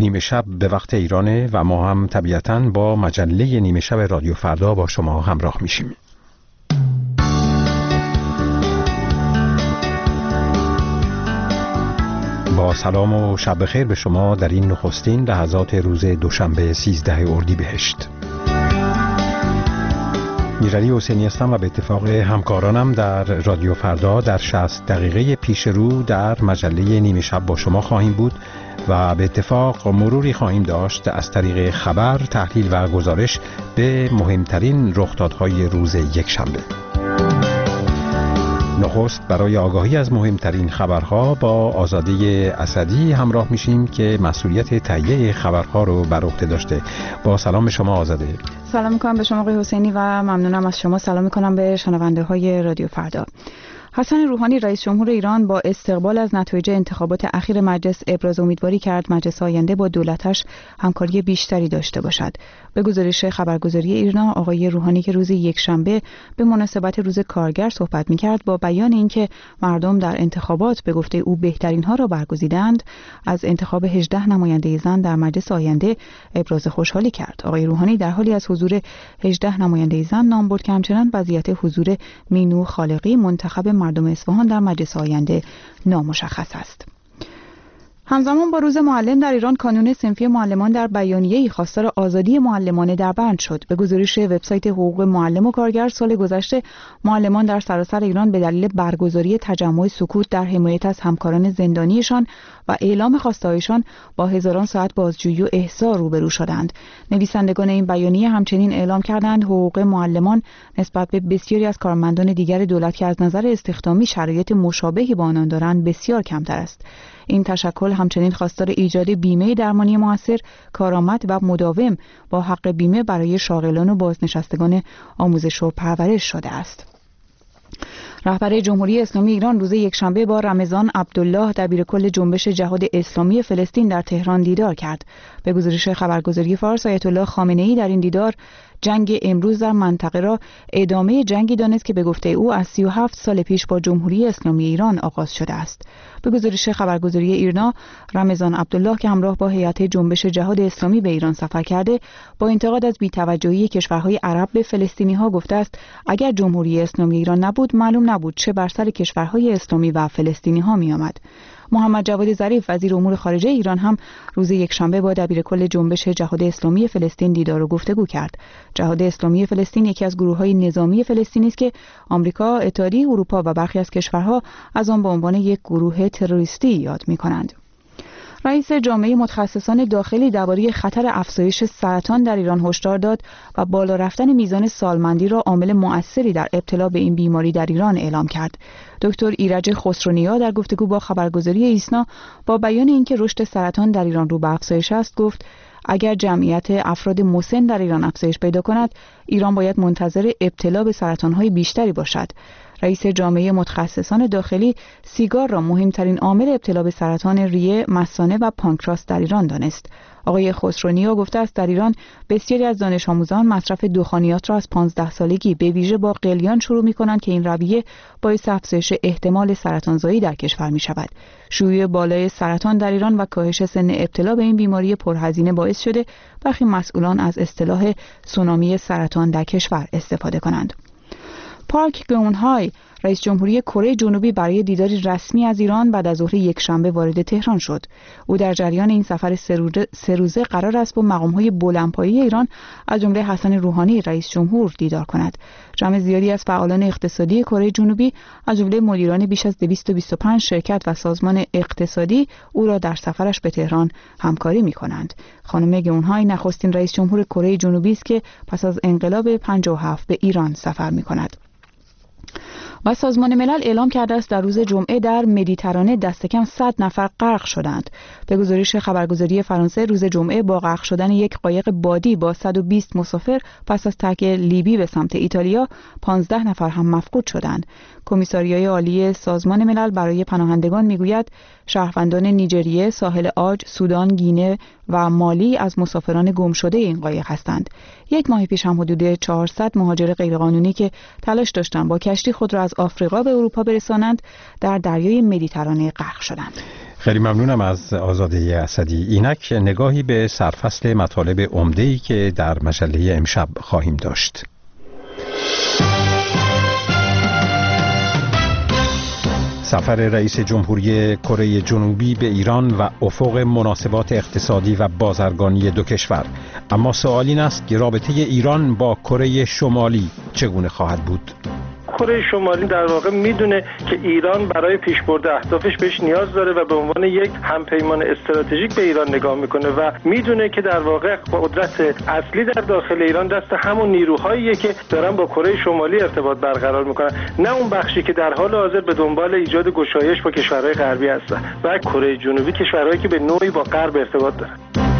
نیمه شب به وقت ایرانه و ما هم طبیعتاً با مجله نیمه شب رادیو فردا با شما همراه میشیم. با سلام و شب بخیر به شما در این نخستین لحظات روز دوشنبه 13 اردیبهشت. میرعلی حسینی هستم و به اتفاق همکارانم در رادیو فردا در 60 دقیقه پیش رو در مجله نیمه شب با شما خواهیم بود و به اتفاق مروری خواهیم داشت از طریق خبر، تحلیل و گزارش به مهمترین رخدادهای روز یکشنبه. نخست برای آگاهی از مهمترین خبرها با آزاده اسدی همراه میشیم که مسئولیت تهیه خبرها رو بر عهده داشته. با سلام به شما آزاده. سلام میکنم به شما آقای حسینی و ممنونم از شما. سلام میکنم به شنونده های رادیو فردا. حسن روحانی رئیس جمهور ایران با استقبال از نتایج انتخابات اخیر مجلس ابراز امیدواری کرد مجلس آینده با دولتش همکاری بیشتری داشته باشد. به گزارش خبرگزاری ایرنا، آقای روحانی که روز یکشنبه به مناسبت روز کارگر صحبت می‌کرد با بیان اینکه مردم در انتخابات به گفته او بهترین ها را برگزیدند، از انتخاب 18 نماینده زن در مجلس آینده ابراز خوشحالی کرد. آقای روحانی در حالی از حضور 18 نماینده زن نام برد که همچنان وضعیت حضور مینو خالقی منتخب مردم اصفهان در مجلس آینده نامشخص است. همزمان با روز معلم در ایران، کانون صنفی معلمان در بیانیه‌ای خواستار آزادی معلمانه دربند شد. به گزارش وبسایت حقوق معلم و کارگر، سال گذشته معلمان در سراسر ایران به دلیل برگزاری تجمع سکوت در حمایت از همکاران زندانیشان و اعلام خواسته‌هایشان با هزاران ساعت بازجویی و احضار روبرو شدند. نویسندگان این بیانیه همچنین اعلام کردند حقوق معلمان نسبت به بسیاری از کارمندان دیگر دولت که از نظر استخدامی شرایط مشابهی با آنان دارند بسیار کمتر است. این تشکل همچنین خواستار ایجاد بیمه درمانی موثر، کارآمد و مداوم با حق بیمه برای شاغلان و بازنشستگان آموزش و پرورش شده است. رهبر جمهوری اسلامی ایران روز یکشنبه با رمضان عبدالله دبیرکل جنبش جهاد اسلامی فلسطین در تهران دیدار کرد. به گزارش خبرگزاری فارس، آیت الله خامنه‌ای در این دیدار جنگ امروز در منطقه را ادامه جنگی دانست که به گفته او از 37 سال پیش با جمهوری اسلامی ایران آغاز شده است. به گزارش خبرگزاری ایرنا، رمضان عبدالله که همراه با هیئت جنبش جهاد اسلامی به ایران سفر کرده، با انتقاد از بی‌توجهی کشورهای عرب به فلسطینی‌ها گفته است اگر جمهوری اسلامی ایران نبود معلوم نبود چه بر سر کشورهای اسلامی و فلسطینی‌ها می‌آمد. محمد جواد ظریف وزیر امور خارجه ایران هم روز یکشنبه با دبیرکل جنبش جهاد اسلامی فلسطین دیدار و گفتگو کرد. جهاد اسلامی فلسطین یکی از گروه‌های نظامی فلسطینی است که آمریکا، اتحادیه اروپا و برخی از کشورها از آن به عنوان یک گروه تروریستی یاد می‌کنند. رئیس جامعه متخصصان داخلی درباره خطر افزایش سرطان در ایران هشدار داد و بالا رفتن میزان سالمندی را عامل مؤثری در ابتلا به این بیماری در ایران اعلام کرد. دکتر ایرج خسرونیا در گفتگو با خبرگزاری ایسنا با بیان اینکه رشد سرطان در ایران رو به افزایش است گفت اگر جمعیت افراد مسن در ایران افزایش پیدا کند، ایران باید منتظر ابتلا به سرطان‌های بیشتری باشد. رئیس جامعه متخصصان داخلی سیگار را مهمترین عامل ابتلا به سرطان ریه، مثانه و پانکراس در ایران دانست. آقای خسرونیا گفته است در ایران بسیاری از دانش آموزان مصرف دخانیات را از 15 سالگی به ویژه با قلیان شروع می‌کنند که این رویه باعث افزایش احتمال سرطانزایی در کشور می‌شود. شیوع بالای سرطان در ایران و کاهش سن ابتلا به این بیماری پرهزینه باعث شده برخی مسئولان از اصطلاح سونامی سرطان در کشور استفاده کنند. پارک گون-های رئیس جمهوری کره جنوبی برای دیداری رسمی از ایران بعد از ظهر یکشنبه وارد تهران شد. او در جریان این سفر سه روزه قرار است با مقام‌های بلندپایه ایران از جمله حسن روحانی رئیس جمهور دیدار کند. جمع زیادی از فعالان اقتصادی کره جنوبی از جمله مدیران بیش از 225 شرکت و سازمان اقتصادی او را در سفرش به تهران همکاری می‌کنند. خانم گون-های نخستین رئیس جمهور کره جنوبی است که پس از انقلاب 57 به ایران سفر می‌کند. و سازمان ملل اعلام کرده است در روز جمعه در مدیترانه دست کم 100 نفر غرق شدند. به گزارش خبرگزاری فرانسه روز جمعه با غرق شدن یک قایق بادی با 120 مسافر پس از ترک لیبی به سمت ایتالیا 15 نفر هم مفقود شدند. کمیساریای عالی سازمان ملل برای پناهندگان میگوید شهروندان نیجریه، ساحل عاج، سودان، گینه و مالی از مسافران گم شده این قایق هستند. یک ماه پیش هم حدود 400 مهاجر غیرقانونی که تلاش داشتند با کشتی خود را از آفریقا به اروپا برسانند در دریای مدیترانه غرق شدند. خیلی ممنونم از آزاده اسدی. اینک نگاهی به سرفصل مطالب عمده‌ای که در مجله امشب خواهیم داشت. سفر رئیس جمهوری کره جنوبی به ایران و افق مناسبات اقتصادی و بازرگانی دو کشور. اما سوال این است که رابطه ایران با کره شمالی چگونه خواهد بود؟ کره شمالی در واقع میدونه که ایران برای پیشبرد اهدافش بهش نیاز داره و به عنوان یک همپیمان استراتژیک به ایران نگاه میکنه و میدونه که در واقع قدرت اصلی در داخل ایران دست همون نیروهاییه که دارن با کره شمالی ارتباط برقرار میکنن، نه اون بخشی که در حال حاضر به دنبال ایجاد گشایش با کشورهای غربی هستن. و کره جنوبی کشورهایی که به نوعی با غرب ارتباط دارن.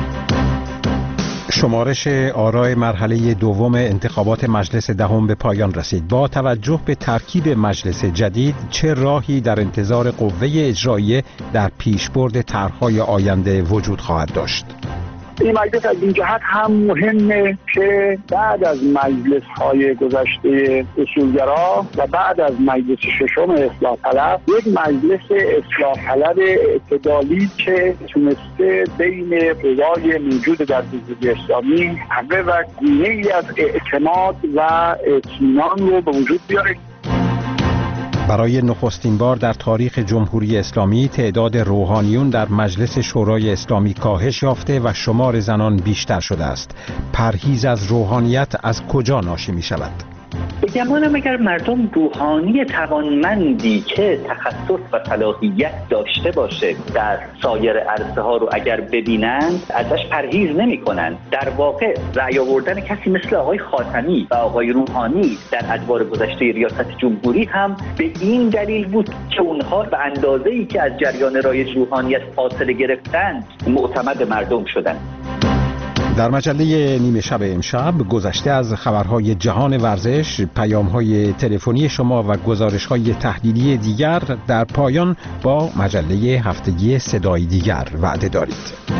شمارش آرای مرحله دوم انتخابات مجلس دهم به پایان رسید. با توجه به ترکیب مجلس جدید چه راهی در انتظار قوه اجراییه در پیشبرد طرح‌های آینده وجود خواهد داشت؟ این مجلس از این جهت هم مهمه که بعد از مجلس‌های گذشته اصولگرا و بعد از مجلس ششم اصلاح طلب، یک مجلس اصلاح طلب اعتدالی که تونسته بین قوای موجود در جمهوری اسلامی همه و گونه‌ای از اعتماد و اطمینان رو به وجود بیاره. برای نخستین بار در تاریخ جمهوری اسلامی تعداد روحانیون در مجلس شورای اسلامی کاهش یافته و شمار زنان بیشتر شده است. پرهیز از روحانیت از کجا ناشی می شود؟ به گمانم اگر مردم روحانی توانمندی که تخصص و صلاحیت داشته باشه در سایر عرصه ها رو اگر ببینند ازش پرهیز نمی کنند. در واقع رأی آوردن کسی مثل آقای خاتمی و آقای روحانی در ادوار گذشته ریاست جمهوری هم به این دلیل بود که اونها به اندازه‌ای که از جریان رایج روحانیت فاصله گرفتند معتمد مردم شدند. در مجله نیمه شب امشب گذشته از خبرهای جهان ورزش، پیام‌های تلفنی شما و گزارش‌های تحلیلی دیگر، در پایان با مجله هفتگی صدای دیگر وعده دارید.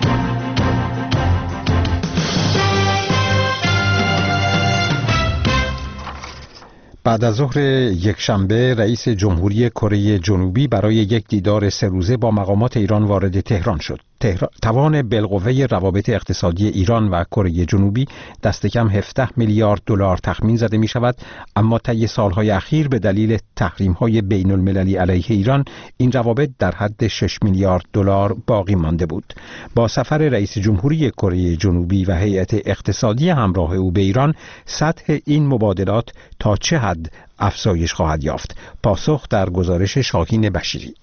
بعد از ظهر یکشنبه رئیس جمهوری کره جنوبی برای یک دیدار 3 روزه با مقامات ایران وارد تهران شد. توان بالقوه روابط اقتصادی ایران و کره جنوبی دست کم 17 میلیارد دلار تخمین زده می شود، اما طی سالهای اخیر به دلیل تحریم‌های بین المللی علیه ایران این روابط در حد 6 میلیارد دلار باقی مانده بود. با سفر رئیس جمهوری کره جنوبی و هیئت اقتصادی همراه او به ایران، سطح این مبادلات تا چه حد افزایش خواهد یافت؟ پاسخ در گزارش شاهین بشیری.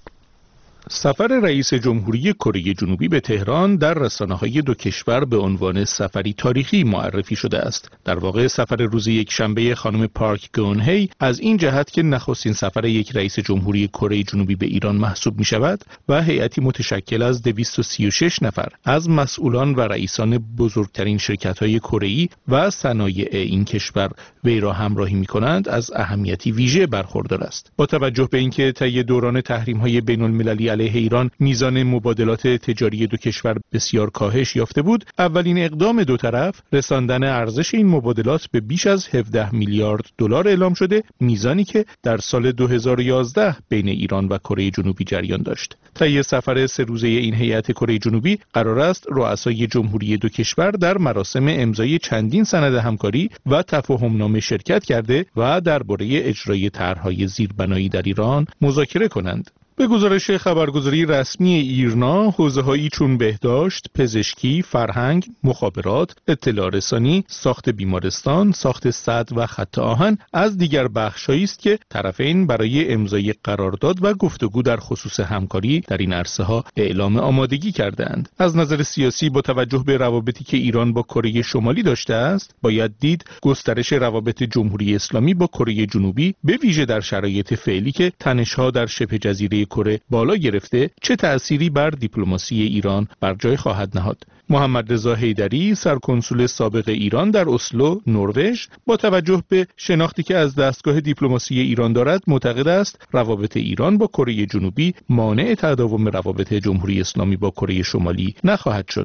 سفر رئیس جمهوری کره جنوبی به تهران در رسانه‌های دو کشور به عنوان سفری تاریخی معرفی شده است. در واقع سفر روز یکشنبه خانم پارک گون-هی از این جهت که نخستین سفر یک رئیس جمهوری کره جنوبی به ایران محسوب می شود و هیئتی متشکل از 236 نفر از مسئولان و رئیسان بزرگترین شرکت‌های کره‌ای و صنایع این کشور وی را همراهی می کنند، از اهمیتی ویژه برخوردار است. با توجه به اینکه طی دوران تحریم‌های بین‌المللی علیه ایران میزان مبادلات تجاری دو کشور بسیار کاهش یافته بود، اولین اقدام دو طرف رساندن ارزش این مبادلات به بیش از 17 میلیارد دلار اعلام شده، میزانی که در سال 2011 بین ایران و کره جنوبی جریان داشت. طی سفر 3 روزه این هیئت کره جنوبی قرار است رؤسای جمهوری دو کشور در مراسم امضای چندین سند همکاری و تفاهمنامه شرکت کرده و درباره اجرای طرح‌های زیربنایی در ایران مذاکره کنند. به گزارش خبرگزاری رسمی ایرنا، حوزه‌هایی چون بهداشت، پزشکی، فرهنگ، مخابرات، اطلاع رسانی، ساخت بیمارستان، ساخت سد و خط آهن از دیگر بخش‌هایی است که طرفین برای امضای قرارداد و گفتگو در خصوص همکاری در این عرصه‌ها اعلام آمادگی کردند. از نظر سیاسی با توجه به روابطی که ایران با کره شمالی داشته است، باید دید گسترش روابط جمهوری اسلامی با کره جنوبی به ویژه در شرایط فعلی که تنش‌ها در شبه جزیره کره بالا گرفته چه تأثیری بر دیپلماسی ایران بر جای خواهد نهاد. محمد رضا حیدری، سرکنسول سابق ایران در اسلو، نروژ، با توجه به شناختی که از دستگاه دیپلماسی ایران دارد، معتقد است روابط ایران با کره جنوبی مانع تداوم روابط جمهوری اسلامی با کره شمالی نخواهد شد.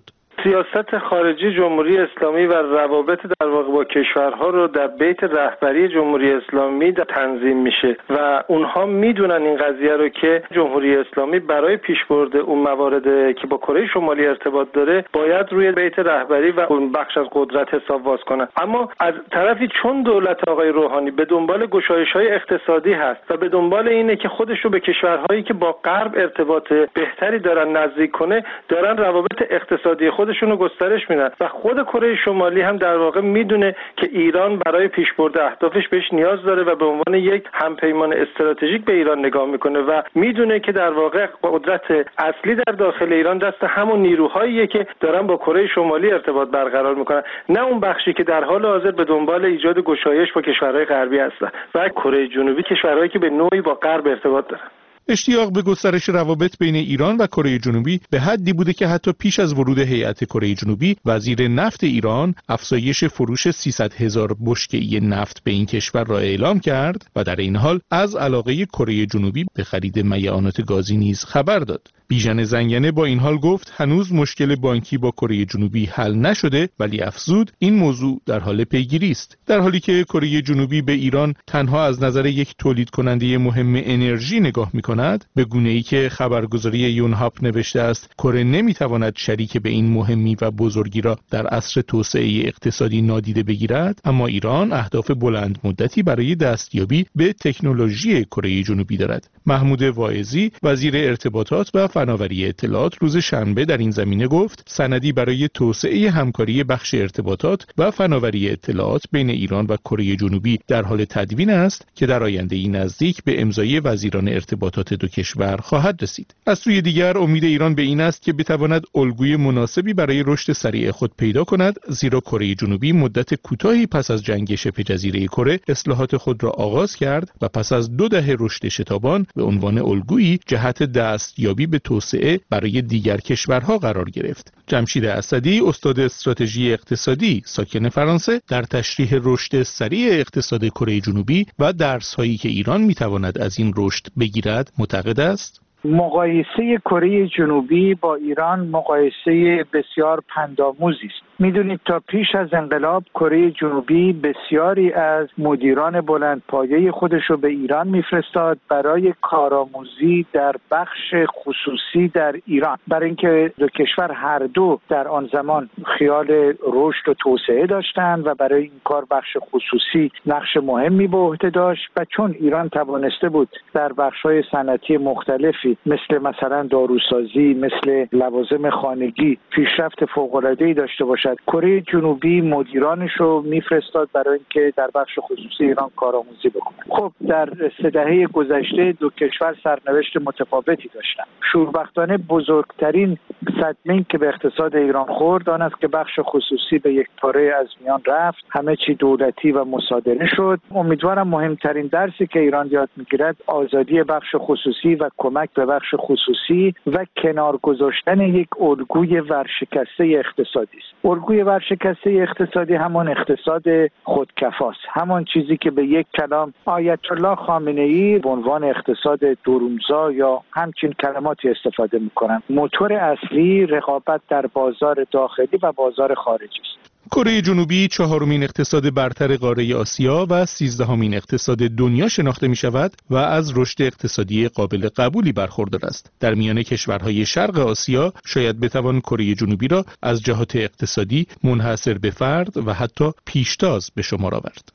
سیاست خارجی جمهوری اسلامی و روابط در واقع با کشورها رو در بیت رهبری جمهوری اسلامی تنظیم میشه و اونها میدونن این قضیه رو که جمهوری اسلامی برای پیشبرد اون موارد که با کره شمالی ارتباط داره باید روی بیت رهبری و اون بخش از قدرت حساب باز کنن. اما از طرفی چون دولت آقای روحانی به دنبال گشایش‌های اقتصادی هست و به دنبال اینه که خودش رو به کشورهایی که با غرب ارتباط بهتری دارن نزدیک کنه، دارن روابط اقتصادی خودشون رو گسترش میدن و خود کره شمالی هم در واقع میدونه که ایران برای پیشبرد اهدافش بهش نیاز داره و به عنوان یک همپیمان استراتژیک به ایران نگاه میکنه و میدونه که در واقع قدرت اصلی در داخل ایران دست همون نیروهاییه که دارن با کره شمالی ارتباط برقرار میکنن، نه اون بخشی که در حال حاضر به دنبال ایجاد گشایش با کشورهای غربی هستن. و کره جنوبی کشورهایی که به نوعی با غرب ارتباط دارن. اشتیاق به گسترش روابط بین ایران و کره جنوبی به حدی بوده که حتی پیش از ورود هیئت کره جنوبی، وزیر نفت ایران افزایش فروش 300,000 بشکه نفت به این کشور را اعلام کرد و در این حال از علاقه کره جنوبی به خرید میعانات گازی نیز خبر داد. بیژن زنگنه با این حال گفت هنوز مشکل بانکی با کره جنوبی حل نشده، ولی افزود این موضوع در حال پیگیری است. در حالی که کره جنوبی به ایران تنها از نظر یک تولید کننده مهم انرژی نگاه می‌کند، به گونه‌ای که خبرگزاری یونهاپ نوشته است کره نمی‌تواند شریک به این مهمی و بزرگی را در عصر توسعه اقتصادی نادیده بگیرد، اما ایران اهداف بلند مدتی برای دستیابی به تکنولوژی کره جنوبی دارد. محمود واعظی وزیر ارتباطات و فناوری اطلاعات روز شنبه در این زمینه گفت سندی برای توسعه همکاری بخش ارتباطات و فناوری اطلاعات بین ایران و کره جنوبی در حال تدوین است که در آینده نزدیک به امضای وزیران ارتباطات دو کشور خواهد رسید. از سوی دیگر امید ایران به این است که بتواند الگوی مناسبی برای رشد سریع خود پیدا کند، زیرا کره جنوبی مدت کوتاهی پس از جنگ شبه جزیره کره اصلاحات خود را آغاز کرد و پس از 2 دهه رشد شتابان به عنوان الگویی جهت دستیابی به توسعه برای دیگر کشورها قرار گرفت. جمشید اسدی استاد استراتژی اقتصادی ساکن فرانسه در تشریح رشد سریع اقتصاد کره جنوبی و درس‌هایی که ایران می‌تواند از این رشد بگیرد معتقد است مقایسه کره جنوبی با ایران مقایسه بسیار پندآموزی است. میدونید تا پیش از انقلاب کره جنوبی بسیاری از مدیران بلندپایه خودش رو به ایران میفرستاد برای کارآموزی در بخش خصوصی در ایران، برای اینکه دو کشور هر دو در آن زمان خیال رشد و توسعه داشتند و برای این کار بخش خصوصی نقش مهمی به عهده داشت و چون ایران توانسته بود در بخش‌های صنعتی مختلفی مثل مثلا داروسازی، مثل لوازم خانگی پیشرفت فوق‌العاده‌ای داشته باشد، کره جنوبی مدیرانش رو میفرستاد برای اینکه در بخش خصوصی ایران کارآموزی بکنه. خب در 3 دهه گذشته دو کشور سرنوشت متفاوتی داشتن. شوربختانه بزرگترین صدمه‌ای که به اقتصاد ایران خورد آن است که بخش خصوصی به یک پاره از میان رفت، همه چی دولتی و مصادره شد. امیدوارم مهمترین درسی که ایران یاد میگیرد آزادی بخش خصوصی و کمک به بخش خصوصی و کنار گذاشتن یک الگوی ورشکسته اقتصادی است. الگوی ورشکسته اقتصادی همان اقتصاد خودکفاست، همان چیزی که به یک کلام آیت الله خامنه‌ای به عنوان اقتصاد دورونزا یا همچین کلماتی استفاده می‌کنند. موتور اصلی رقابت در بازار داخلی و بازار خارجی است. کره جنوبی 4مین اقتصاد برتر قاره آسیا و 13مین اقتصاد دنیا شناخته می شود و از رشد اقتصادی قابل قبولی برخوردار است. در میان کشورهای شرق آسیا شاید بتوان کره جنوبی را از جهات اقتصادی منحصر به فرد و حتی پیشتاز به شمار آورد.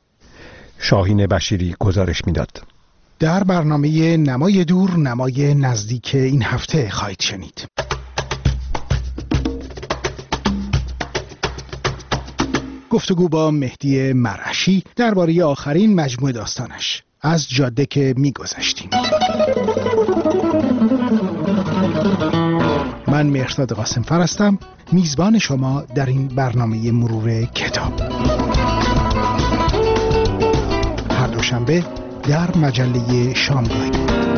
شاهین بشیری گزارش می‌داد. در برنامه نمای دور نمای نزدیک این هفته خواهید شنید. گفتگو با مهدی مرعشی درباره آخرین مجموعه داستانش از جاده که می‌گذشتیم. من مهرداد قاسمفر هستم، میزبان شما در این برنامه مرور کتاب. هر دوشنبه در مجله شامگاهی.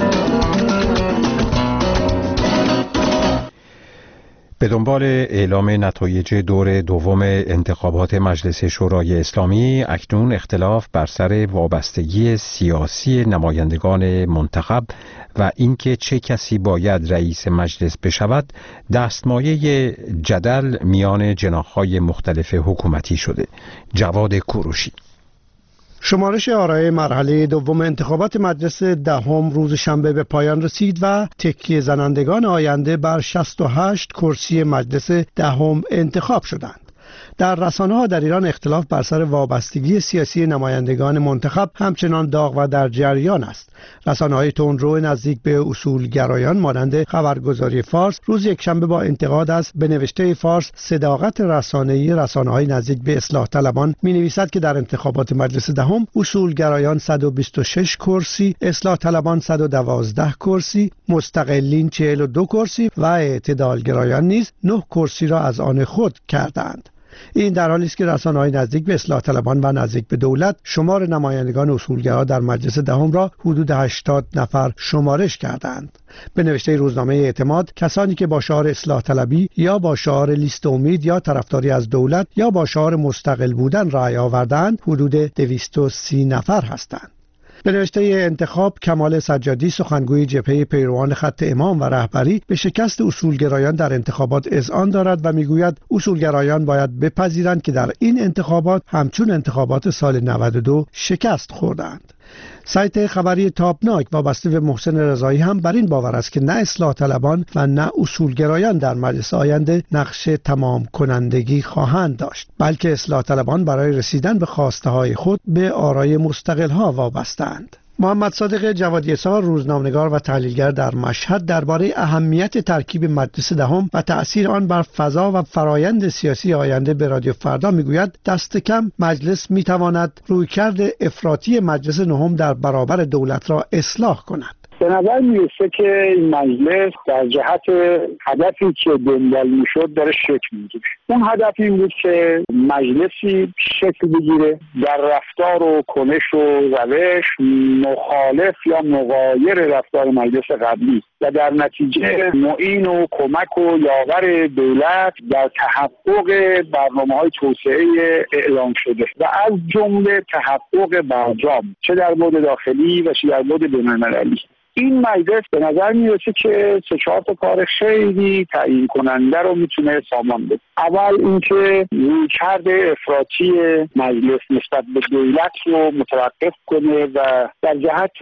به دنبال اعلام نتایج دور دوم انتخابات مجلس شورای اسلامی، اکنون اختلاف بر سر وابستگی سیاسی نمایندگان منتخب و اینکه چه کسی باید رئیس مجلس بشود دستمایه جدل میان جناح‌های مختلف حکومتی شده. جواد کوروشی. شمارش آرای مرحله دوم انتخابات مجلس دهم روز شنبه به پایان رسید و تکیه زنندگان آینده بر 68 کرسی مجلس دهم انتخاب شدند. در رسانه‌ها در ایران اختلاف بر سر وابستگی سیاسی نمایندگان منتخب همچنان داغ و در جریان است. رسانه‌های تندرو نزدیک به اصولگرایان مانند خبرگزاری فارس روز یکشنبه با انتقاد از به نوشته فارس صداقت رسانه‌ای رسانه‌های نزدیک به اصلاح طلبان می‌نویسد که در انتخابات مجلس دهم اصولگرایان 126 کرسی، اصلاح طلبان 112 کرسی، مستقلین 42 کرسی و اعتدالگرایان نیز 9 کرسی را از آن خود کردند. این در حالی است که رسانه‌های نزدیک به اصلاح طلبان و نزدیک به دولت شمار نمایندگان اصولگرا در مجلس دهم را حدود 80 نفر شمارش کردند. به نوشته روزنامه اعتماد کسانی که با شعار اصلاح طلبی یا با شعار لیست امید یا طرفداری از دولت یا با شعار مستقل بودن رأی آوردند حدود 230 نفر هستند. به نوشته انتخاب کمال سجادی سخنگوی جبهه پیروان خط امام و رهبری به شکست اصولگرایان در انتخابات اذعان دارد و میگوید اصولگرایان باید بپذیرند که در این انتخابات همچون انتخابات سال 92 شکست خوردند. سایت خبری تابناک وابسته به محسن رضایی هم بر این باور است که نه اصلاح طلبان و نه اصولگرایان در مجلس آینده نقش تمام کنندگی خواهند داشت، بلکه اصلاح طلبان برای رسیدن به خواسته های خود به آرای مستقل ها وابسته‌اند. محمد صادق جوادی اسار روزنامه‌نگار و تحلیلگر در مشهد درباره اهمیت ترکیب مجلس دهم و تأثیر آن بر فضا و فرایند سیاسی آینده به رادیو فردا میگوید دست کم مجلس میتواند رویکرد افراطی مجلس نهم در برابر دولت را اصلاح کند. به نظر میرسه که این مجلس در جهت هدفی که دنبال میشد داره شکل میگیره. اون هدف این بود که مجلسی شکل بگیره در رفتار و کنش و روش مخالف یا مغایر رفتار مجلس قبلی و در نتیجه معین و کمک و یاور دولت در تحقق برنامه‌های توسعه اعلام شده و از جمله تحقق برجام چه در بعد داخلی و چه در بعد بین‌المللی. این مجلس به نظر میرسه که 3-4 تا کار خیلی تعیین کننده رو میتونه سامان بده. اول اینکه رویکرد افراطی مجلس نسبت به دولت رو متوقف کنه و در جهت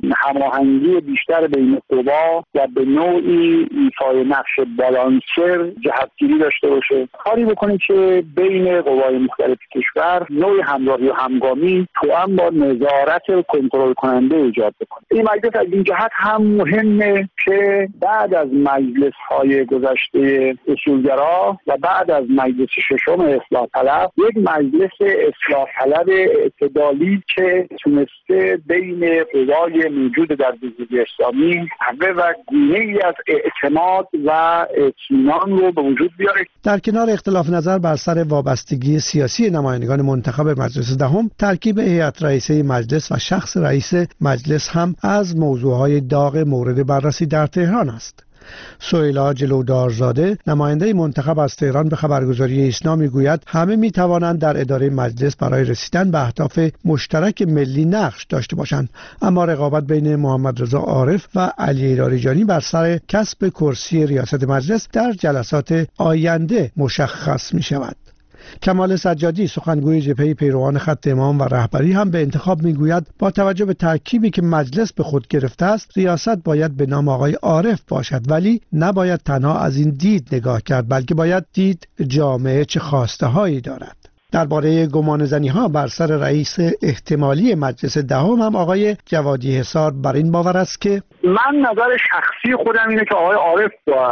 هماهنگی بیشتر بین قوا و به نوعی ایفای نقش بالانسر جهتگیری داشته باشه. کاری بکنه که بین قوای مختلف کشور نوعی همراهی و همگامی توأم با نظارت کنترل کننده ایجاد بکنه. این مجلس از این جهت هم مهمه که بعد از مجلس‌های گذشته اصولگرا و بعد از مجلس ششم اصلاح طلب یک مجلس اصلاح طلب اعتدالی که تونسته بین قوای موجود در جمهوری اسلامی حمله و گونه‌ای از اعتماد و اطمینان رو به وجود بیاره. در کنار اختلاف نظر بر سر وابستگی سیاسی نمایندگان منتخب مجلس دهم، ترکیب هیئت رئیسه مجلس و شخص رئیس مجلس هم از موضوعهای داغ مورد بررسی در تهران است. سهیلا جلودارزاده نماینده منتخب از تهران به خبرگزاری ایسنا میگوید همه میتوانند در اداره مجلس برای رسیدن به اهداف مشترک ملی نقش داشته باشند، اما رقابت بین محمد رضا عارف و علی لاریجانی بر سر کسب کرسی ریاست مجلس در جلسات آینده مشخص می شود. کمال سجادی سخنگوی جبهه پیروان خط امام و رهبری هم به انتخاب میگوید با توجه به ترکیبی که مجلس به خود گرفته است ریاست باید به نام آقای عارف باشد، ولی نباید تنها از این دید نگاه کرد بلکه باید دید جامعه چه خواسته هایی دارد. درباره گمانه‌زنی‌ها بر سر رئیس احتمالی مجلس دهم هم آقای جوادی حصار بر این باور است که من نظر شخصی خودم اینه که آقای عارف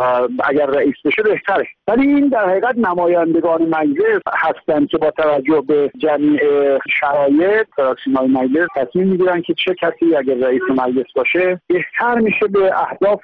اگر رئیس بشه بهتره، ولی این در حقیقت نمایندگان مجلس هستند که با توجه به جمیع شرایط سیمای مجلس تصمیم میگیرن که چه کسی اگر رئیس مجلس باشه بهتر میشه به اهداف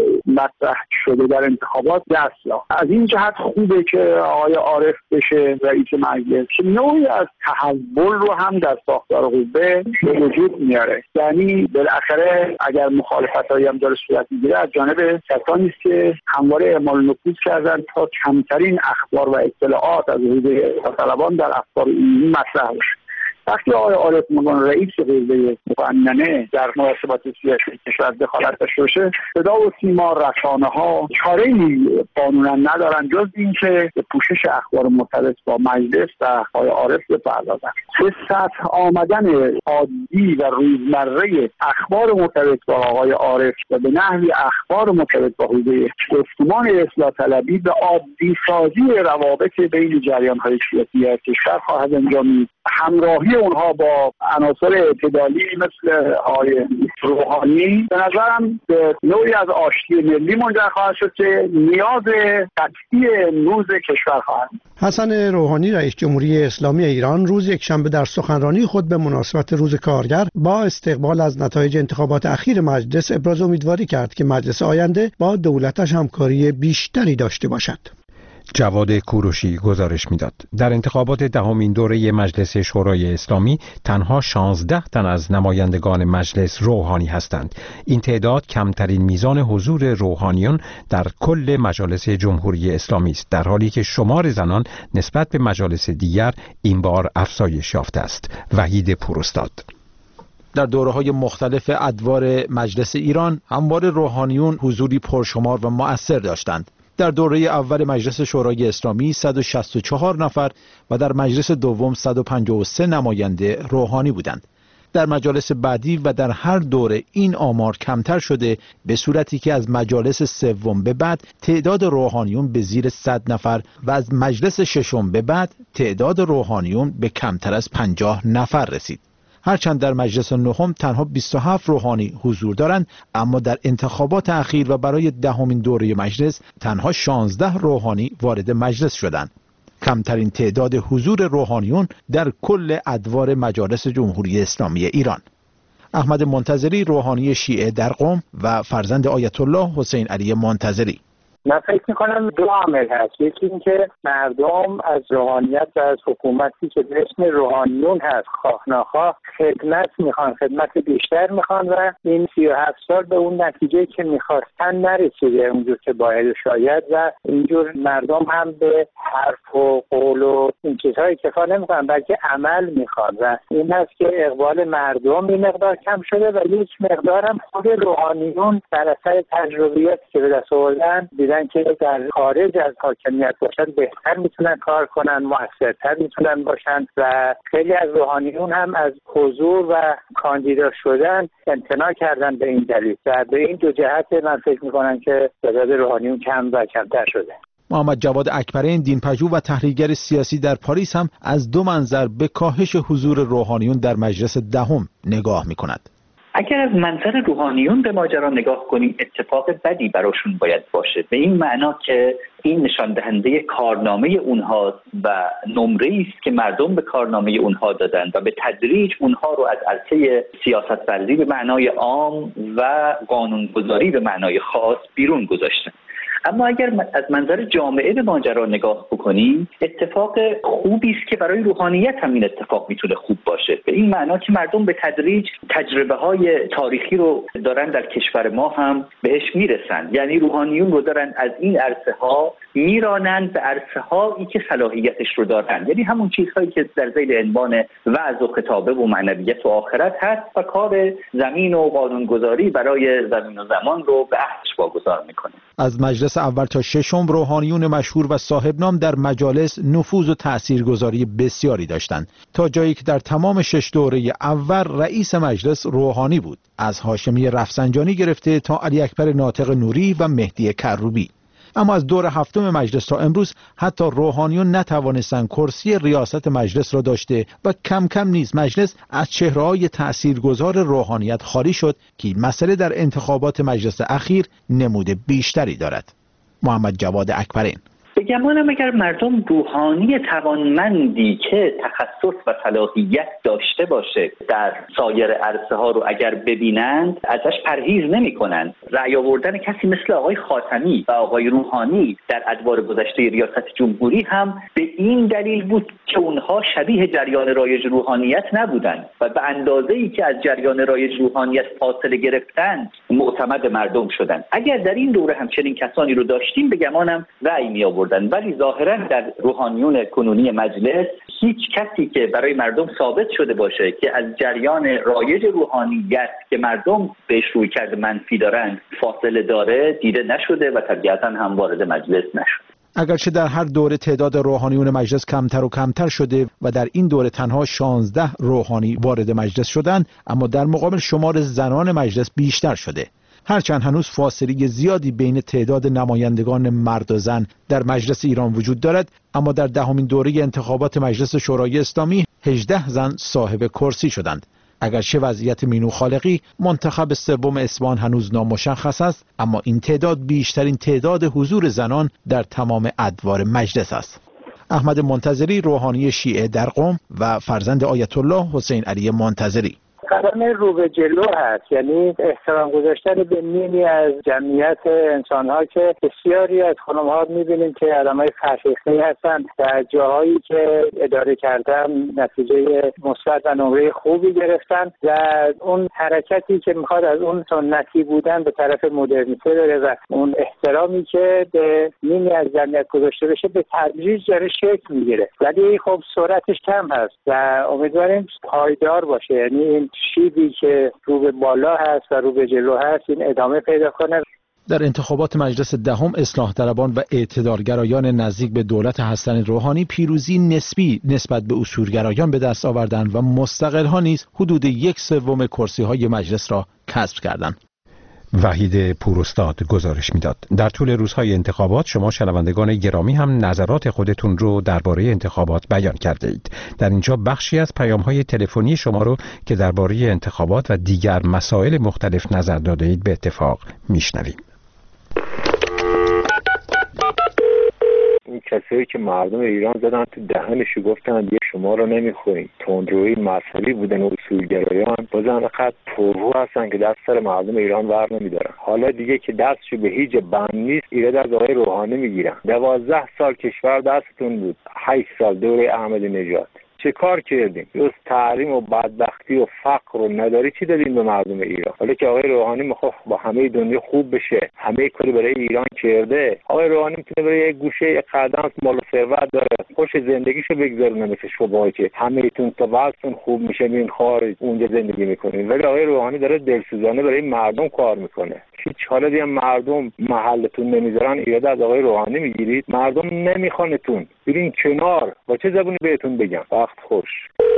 مطرح شده در انتخابات دست یافت. از این جهت خوبه که آقای عارف بشه رئیس مجلس که نوعی از تحول رو هم در ساختار قوه به وجود میاره. یعنی بالاخره اگر مخالفتایی هم داره صورت میگیره از جانب کسانی است که همواره اعمال نفوذ کردن تا کمترین اخبار و اطلاعات از حوزه طلبان در افکار عمومی مطرح بشه. وقتی آقای عارف مقان رئیس حوزه مقننه در مناسبات سیاسی کشور دخالت داشته باشه، صدا و سیما رسانه‌ها چاره‌ای قانونا ندارن جز اینکه به پوشش اخبار مرتبط با مجلس و آقای عارف بپردازن. به سطح آمدن عادی و روزمره اخبار مرتبط با آقای عارف و به نحوی اخبار مرتبط با حوزه گفتمان اصلاح طلبی به عادی سازی روابط بین جریان‌های سیاسی کشور خواهد انجامید. همراهی اونها با عناصر اعتدالی مثل آقای روحانی به نظرم به نوعی از آشتی ملی منجر خواهد شد که نیاز قطعی امروز کشور خواهد. حسن روحانی رئیس جمهوری اسلامی ایران روز یکشنبه در سخنرانی خود به مناسبت روز کارگر با استقبال از نتایج انتخابات اخیر مجلس ابراز امیدواری کرد که مجلس آینده با دولتش همکاری بیشتری داشته باشد. جواد کوروشی گزارش میداد. در انتخابات دهمین دوره مجلس شورای اسلامی تنها 16 تن از نمایندگان مجلس روحانی هستند. این تعداد کمترین میزان حضور روحانیون در کل مجالس جمهوری اسلامی است، در حالی که شمار زنان نسبت به مجالس دیگر این بار افزایش یافته است. وحید پوراستاد. در دوره‌های مختلف ادوار مجلس ایران همواره روحانیون حضوری پرشمار و مؤثر داشتند. در دوره اول مجلس شورای اسلامی 164 نفر و در مجلس دوم 153 نماینده روحانی بودند. در مجالس بعدی و در هر دوره این آمار کمتر شده، به صورتی که از مجالس سوم به بعد تعداد روحانیون به زیر 100 نفر و از مجلس ششم به بعد تعداد روحانیون به کمتر از 50 نفر رسید. هرچند در مجلس نهم تنها 27 روحانی حضور دارند، اما در انتخابات اخیر و برای دهمین دوره مجلس تنها 16 روحانی وارد مجلس شدند. کمترین تعداد حضور روحانیون در کل ادوار مجالس جمهوری اسلامی ایران. احمد منتظری روحانی شیعه در قم و فرزند آیت الله حسین علی منتظری. من فکر میکنم دو عامل هست. یکی این که مردم از روحانیت و از حکومتی که به اسم روحانیون هست خواه ناخواه خدمت میخوان، خدمت بیشتر میخوان و این 37 سال به اون نتیجه که میخواستن نرسیده اونجور که باید و شاید و اینجور مردم هم به حرف و قول و این چیزها اکتفا نمیکنن بلکه عمل میخوان و این هست که اقبال مردم این مقدار کم شده و یک مقدار هم خود روحانیون در اثر تجربیاتی که به دست آوردن دیدن که در خارج از حاکمیت باشن بهتر میتونن کار کنن، موثرتر میتونن باشن و خیلی از روحانیون هم از حضور و کاندیدا شدن امتناع کردن به این دلیل و به این دو جهت من فکر میکنم که تعداد روحانیون کم و کمتر شده. محمد جواد اکبرین دینپژوه و تحلیلگر سیاسی در پاریس هم از دو منظر به کاهش حضور روحانیون در مجلس دهم نگاه میکند. اگر از منظر روحانیون به ماجرا نگاه کنیم اتفاق بدی براشون باید باشه، به این معنا که این نشان دهنده کارنامه اونها و نمره‌ای است که مردم به کارنامه اونها دادن و به تدریج اونها رو از عرصه سیاست‌ورزی به معنای عام و قانونگذاری به معنای خاص بیرون گذاشتن. اما اگر از منظر جامعه به ماجرا نگاه بکنیم اتفاق خوبی است که برای روحانیت هم این اتفاق میتونه خوب باشه، به این معنا که مردم به تدریج تجربه‌های تاریخی رو دارن در کشور ما هم بهش میرسن، یعنی روحانیون رو دارن از این عرصه‌ها میرانند به عرصه‌هایی که صلاحیتش رو دارن، یعنی همون چیزهایی که در ذیل عنوان وعظ و خطابه و معنویت و آخرت هست و کار زمین و قانونگذاری برای زمین و زمان رو به عهدش واگذار میکنه. از مجلس اول تا ششم روحانیون مشهور و صاحب نام در مجالس نفوذ و تاثیرگذاری بسیاری داشتند، تا جایی که در تمام 6 دوره اول رئیس مجلس روحانی بود، از هاشمی رفسنجانی گرفته تا علی اکبر ناطق نوری و مهدی کروبی. اما از دور هفتم مجلس تا امروز حتی روحانیون نتوانستند کرسی ریاست مجلس را داشته و کم کم نیز مجلس از چهره‌های تأثیرگذار روحانیت خالی شد که این مسئله در انتخابات مجلس اخیر نمود بیشتری دارد. محمد جواد اکبرین. به گمانم اگر مردم روحانی توانمندی که تخصص و صلاحیت داشته باشه در سایر عرصه ها رو اگر ببینند ازش پرهیز نمی کنند. رأی آوردن کسی مثل آقای خاتمی و آقای روحانی در ادوار گذشته ریاست جمهوری هم به این دلیل بود که اونها شبیه جریان رایج روحانیت نبودند و به اندازه‌ای که از جریان رایج روحانیت فاصله گرفتند معتمد مردم شدند. اگر در این دوره همچنین کسانی رو داشتیم به گمانم رأی می آوردن هستند. ولی ظاهرا در روحانیون کنونی مجلس هیچ کسی که برای مردم ثابت شده باشه که از جریان رایج روحانیت که مردم بهش رویکرد منفی دارند فاصله داره دیده نشده و طبیعتا هم وارد مجلس نشده. اگرچه در هر دوره تعداد روحانیون مجلس کمتر و کمتر شده و در این دوره تنها 16 روحانی وارد مجلس شدند، اما در مقابل شمار زنان مجلس بیشتر شده. هرچند هنوز فاصله زیادی بین تعداد نمایندگان مرد و زن در مجلس ایران وجود دارد، اما در دهمین دوره انتخابات مجلس شورای اسلامی 18 زن صاحب کرسی شدند. اگرچه وضعیت مینو خالقی منتخب سوم اصفهان هنوز نامشخص است، اما این تعداد بیشترین تعداد حضور زنان در تمام ادوار مجلس است. احمد منتظری روحانی شیعه در قم و فرزند آیت الله حسین علی منتظری. قدم رو به جلو هست، یعنی احترام گذاشتن به نیمی از جمعیت انسان‌ها که بسیاری از خانم‌ها می‌بینیم که آدمای فرهیخته هستن در جاهایی که اداره کردن نتیجه مثبت و نمره خوبی گرفتن و اون حرکتی که می‌خواد از اون سنتی بودن به طرف مدرنیته بره و اون احترامی که به نیمی از جمعیت گذاشته بشه به تدریج داره شکل می‌گیره، ولی خب سرعتش کم هست و امیدواریم پایدار باشه. یعنی این شیبی که رو به بالا هست و رو به جلو هست این ادامه پیدا کنه. در انتخابات مجلس دهم اصلاح طلبان و اعتدالگرایان نزدیک به دولت حسن روحانی پیروزی نسبی نسبت به اصولگرایان به دست آوردند و مستقل‌ها نیز حدود 1/3 کرسی‌های مجلس را کسب کردند. وحید پوراستاد گزارش میداد. در طول روزهای انتخابات شما شنوندگان گرامی هم نظرات خودتون رو درباره انتخابات بیان کرده اید. در اینجا بخشی از پیام‌های تلفنی شما رو که درباره انتخابات و دیگر مسائل مختلف نظر داده اید به اتفاق میشنویم. این کسایی که مردم ایران زدن تو دهنشو گفتن یه شما رو نمیخوریم، تندروی مذهبی بودن و اصولگرایان، بازم فقط پررو هستن که دست سر مردم ایران ور نمیدارن. حالا دیگه که دستشو به هیچ بند نیست ایراد از آقای روحانی میگیرن. 12 سال کشور دستتون بود، 8 سال دوره احمدی نژاد چه کار کردیم؟ جز تحریم و بدبختی و فقر و نداری چی دادیم به مردم ایران؟ حالا که آقای روحانی میخواد با همه دنیا خوب بشه، همه کاری برای ایران کرده، آقای روحانی میتونه برای یک گوشه یک قدم مال و ثروت داره خوش زندگیشو بگذرونه مثل شما که همه‌تون تا وضعتون خوب میشه میرین خارج اونجا زندگی میکنین، ولی آقای روحانی داره دلسوزانه برای مردم کار میکنه. هیچ حالا دیگه مردم محلتون نمیذارن ایراد از آقای روحانی میگیرید؟ مردم نمیخوانتون، برین کنار. با چه زبونی بهتون بگم؟ وقت خوش.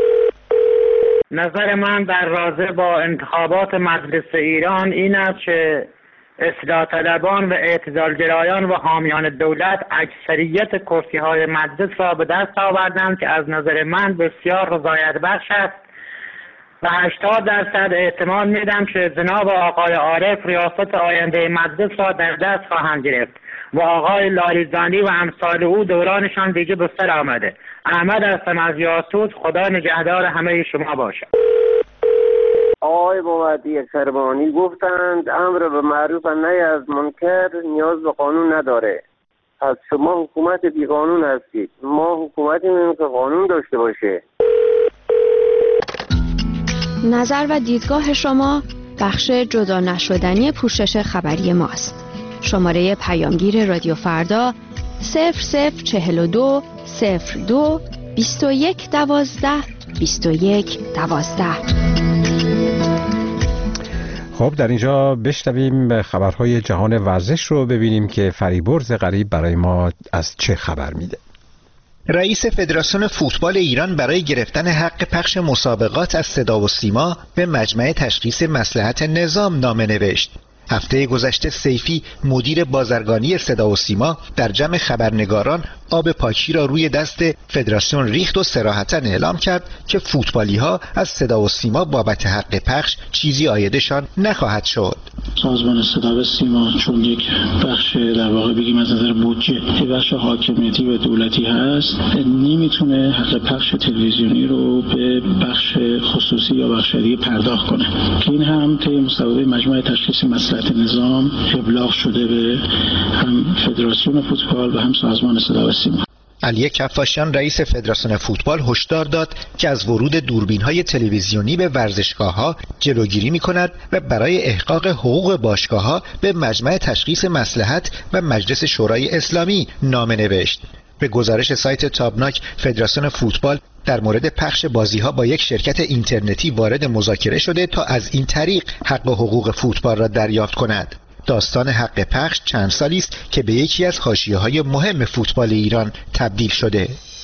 نظر من در رابطه با انتخابات مجلس ایران این است که اصلاح طلبان و اعتدالگرایان و حامیان دولت اکثریت کرسی‌های مجلس را به دست آوردند که از نظر من بسیار رضایت بخش است و 80% احتمال میدم که جناب آقای عارف ریاست آینده مجلس را در دست خواهند گرفت و آقای لاریجانی و امثال او دورانشان دیگه به سر آمده. احمد هستم از یاسوج. خدا نگهدار همه شما باشد. آقای بابتی کرمانی گفتند امر به معروف و نهی از منکر نیاز به قانون نداره. از شما حکومت بی قانون هستید، ما حکومتی می‌خوایم که قانون داشته باشه. نظر و دیدگاه شما بخش جدا نشدنی پوشش خبری ماست. شماره پیامگیر رادیو فردا 0042 02 21 12 21 12. خب در اینجا بشنویم خبرهای جهان ورزش رو ببینیم که فریبرز غریب برای ما از چه خبر میده. رئیس فدراسیون فوتبال ایران برای گرفتن حق پخش مسابقات از صدا و سیما به مجمع تشخیص مصلحت نظام نامه نوشت. هفته گذشته سیفی مدیر بازرگانی صدا و سیما در جمع خبرنگاران آب پاکی را روی دست فدراسیون ریخت و صراحتاً اعلام کرد که فوتبالی‌ها از صدا و سیما بابت حق پخش چیزی عایدشان نخواهد شد. سازمان صدا و سیما چون یک بخش در واقع بگیم از نظر بودجه بخش حاکمیتی و دولتی هست، نمیتونه حق پخش تلویزیونی رو به بخش خصوصی یا بخش دیگه پرداخت کنه که این هم طی مصوبه مجمع تشخیص مصلحت نظام ابلاغ شده به هم فدراسیون فوتبال و هم سازمان صدا و سیما. علی کفاشیان رئیس فدراسیون فوتبال هشدار داد که از ورود دوربین‌های تلویزیونی به ورزشگاه‌ها جلوگیری می‌کند و برای احقاق حقوق باشگاه‌ها به مجمع تشخیص مصلحت و مجلس شورای اسلامی نامه نوشت. به گزارش سایت تابناک، فدراسیون فوتبال در مورد پخش بازی‌ها با یک شرکت اینترنتی وارد مذاکره شده تا از این طریق حق و حقوق فوتبال را دریافت کند. داستان حق پخش چند سالی است که به یکی از حاشیه‌های مهم فوتبال ایران تبدیل شده.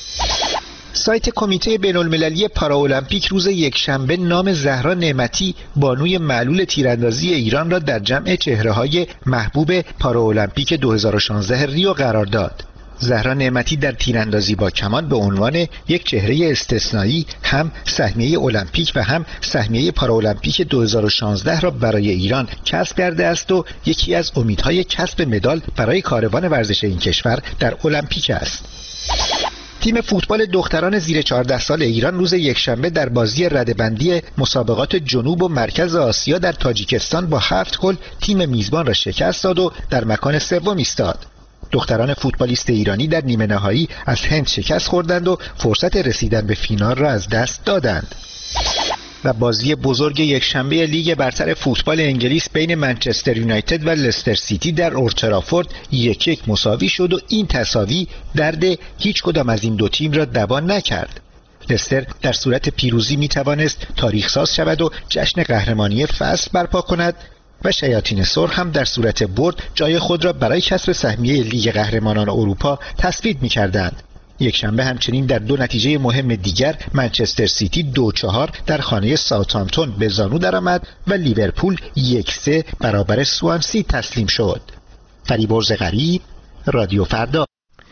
سایت کمیته بین‌المللی پاراولمپیک روز یکشنبه نام زهرا نعمتی بانوی معلول تیراندازی ایران را در جمع چهره‌های محبوب پاراولمپیک 2016 ریو قرار داد. زهرا نعمتی در تیراندازی با کمان به عنوان یک چهره استثنایی هم سهمیه المپیک و هم سهمیه پاراولمپیک 2016 را برای ایران کسب کرده است و یکی از امیدهای کسب مدال برای کاروان ورزش این کشور در المپیک است. تیم فوتبال دختران زیر 14 سال ایران روز یکشنبه در بازی رده‌بندی مسابقات جنوب و مرکز آسیا در تاجیکستان با 7 گل تیم میزبان را شکست داد و در مکان سوم ایستاد. دختران فوتبالیست ایرانی در نیمه نهایی از هند شکست خوردند و فرصت رسیدن به فینال را از دست دادند. و بازی بزرگ یکشنبه لیگ برتر فوتبال انگلیس بین منچستر یونایتد و لستر سیتی در اولد ترافورد 1-1 مساوی شد و این تساوی درد هیچ کدام از این دو تیم را دوان نکرد. لستر در صورت پیروزی می توانست تاریخ ساز شود و جشن قهرمانی فصل برپا کند و شیاطین سرخ هم در صورت برد جای خود را برای کسب سهمیه لیگ قهرمانان اروپا تثبیت می‌کردند. یکشنبه همچنین در دو نتیجه مهم دیگر منچستر سیتی 2-4 در خانه ساوثهامپتون به زانو درآمد و لیورپول 1-3 برابر سوانسی تسلیم شد. فریبرز غریب، رادیو فردا.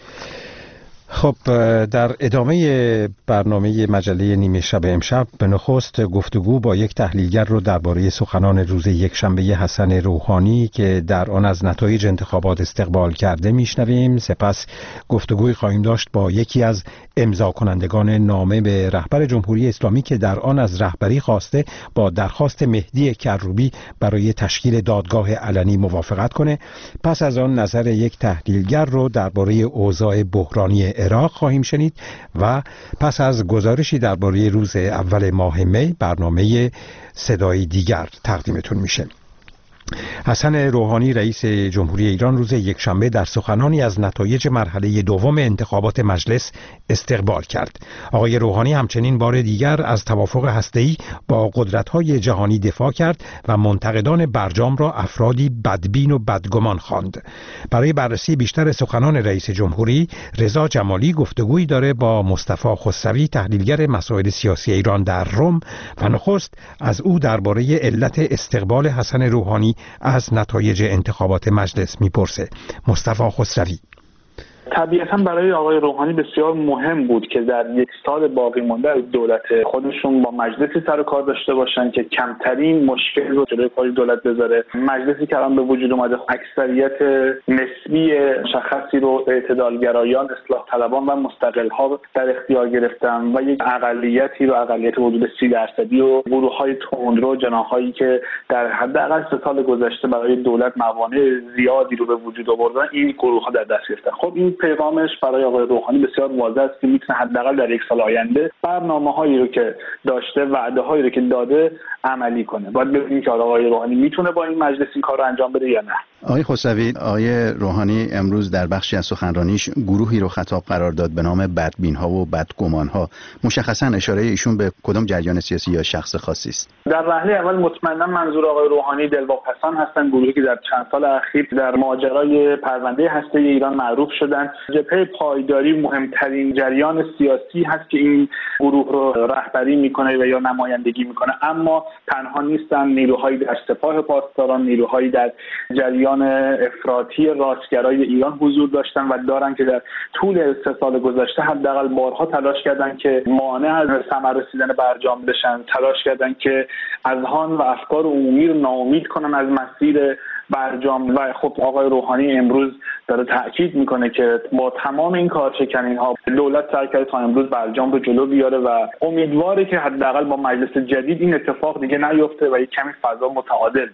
خب در ادامه برنامه مجله نیمه شب امشب به نخست گفتگو با یک تحلیلگر رو درباره سخنان روز یکشنبه حسن روحانی که در آن از نتایج انتخابات استقبال کرده میشنویم. سپس گفتگوی خواهیم داشت با یکی از امضا کنندگان نامه به رهبر جمهوری اسلامی که در آن از رهبری خواسته با درخواست مهدی کروبی برای تشکیل دادگاه علنی موافقت کنه. پس از آن نظر یک تحلیلگر رو درباره اوضاع بحرانی عراق خواهیم شنید و پس از گزارشی درباره روز اول ماه می برنامه صدای دیگر تقدیمتون میشه. حسن روحانی رئیس جمهوری ایران روز یکشنبه در سخنانی از نتایج مرحله دوم انتخابات مجلس استقبال کرد. آقای روحانی همچنین بار دیگر از توافق هسته‌ای با قدرت‌های جهانی دفاع کرد و منتقدان برجام را افرادی بدبین و بدگمان خواند. برای بررسی بیشتر سخنان رئیس جمهوری، رضا جمالی گفتگویی داره با مصطفی خسروی تحلیلگر مسائل سیاسی ایران در رم و نخست از او درباره علت استقبال حسن روحانی از نتایج انتخابات مجلس میپرسه. مصطفی خسروی: طبیعتا برای آقای روحانی بسیار مهم بود که در یک سال باقی مانده از دولت خودشون با مجلسی سر و کار داشته باشن که کمترین مشکل رو جلوی پای دولت بذاره. مجلسی که الان به وجود اومده اکثریت نسبی مشخصی رو اعتدالگرایان، اصلاح طلبان و مستقل‌ها در اختیار گرفتن و یک اقلیتی رو، اقلیت حدود 30% و گروه‌های تندرو، جناحایی که در حداقل 3 سال گذشته برای دولت موانع زیادی رو به وجود آوردن، این گروه‌ها در دست گرفتن. خب این پیغامش برای آقای روحانی بسیار واضح است که میتونه حداقل در 1 سال آینده برنامه‌هایی رو که داشته، وعده‌هایی رو که داده عملی کنه. باید ببینیم که آقای روحانی میتونه با این مجلس این کار رو انجام بده یا نه. آقای خسروی، آقای روحانی امروز در بخشی از سخنرانیش گروهی رو خطاب قرار داد به نام بدبین‌ها و بدگمان‌ها. مشخصاً اشاره ایشون به کدام جریان سیاسی یا شخص خاصی است؟ در وهله اول مطمئنا منظور آقای روحانی دلواپسان هستند، گروهی که در چند سال اخیر در ماجرای پرونده هسته‌ای ایران معروف شدند. جبهه پایداری مهمترین جریان سیاسی هست که این گروه رو رهبری میکنه و یا نمایندگی میکنه، اما تنها نیستن. نیروهایی در سپاه پاسداران، نیروهایی در جریان افراطی راستگرای ایران حضور داشتن و دارن که در طول 3 سال گذشته حداقل بارها تلاش کردن که مانع از ثمر رسیدن برجام بشن، تلاش کردن که اذهان و افکار عمومی رو ناامید کنن از مسیر برجام. و خب آقای روحانی امروز داره تاکید میکنه که با تمام این کارشکنی‌ها دولت سعی کرده تا امروز برجام رو جلو بیاره و امیدواره که حداقل با مجلس جدید این اتفاق دیگه نیفته و یک کمی فضا متعادل بشه.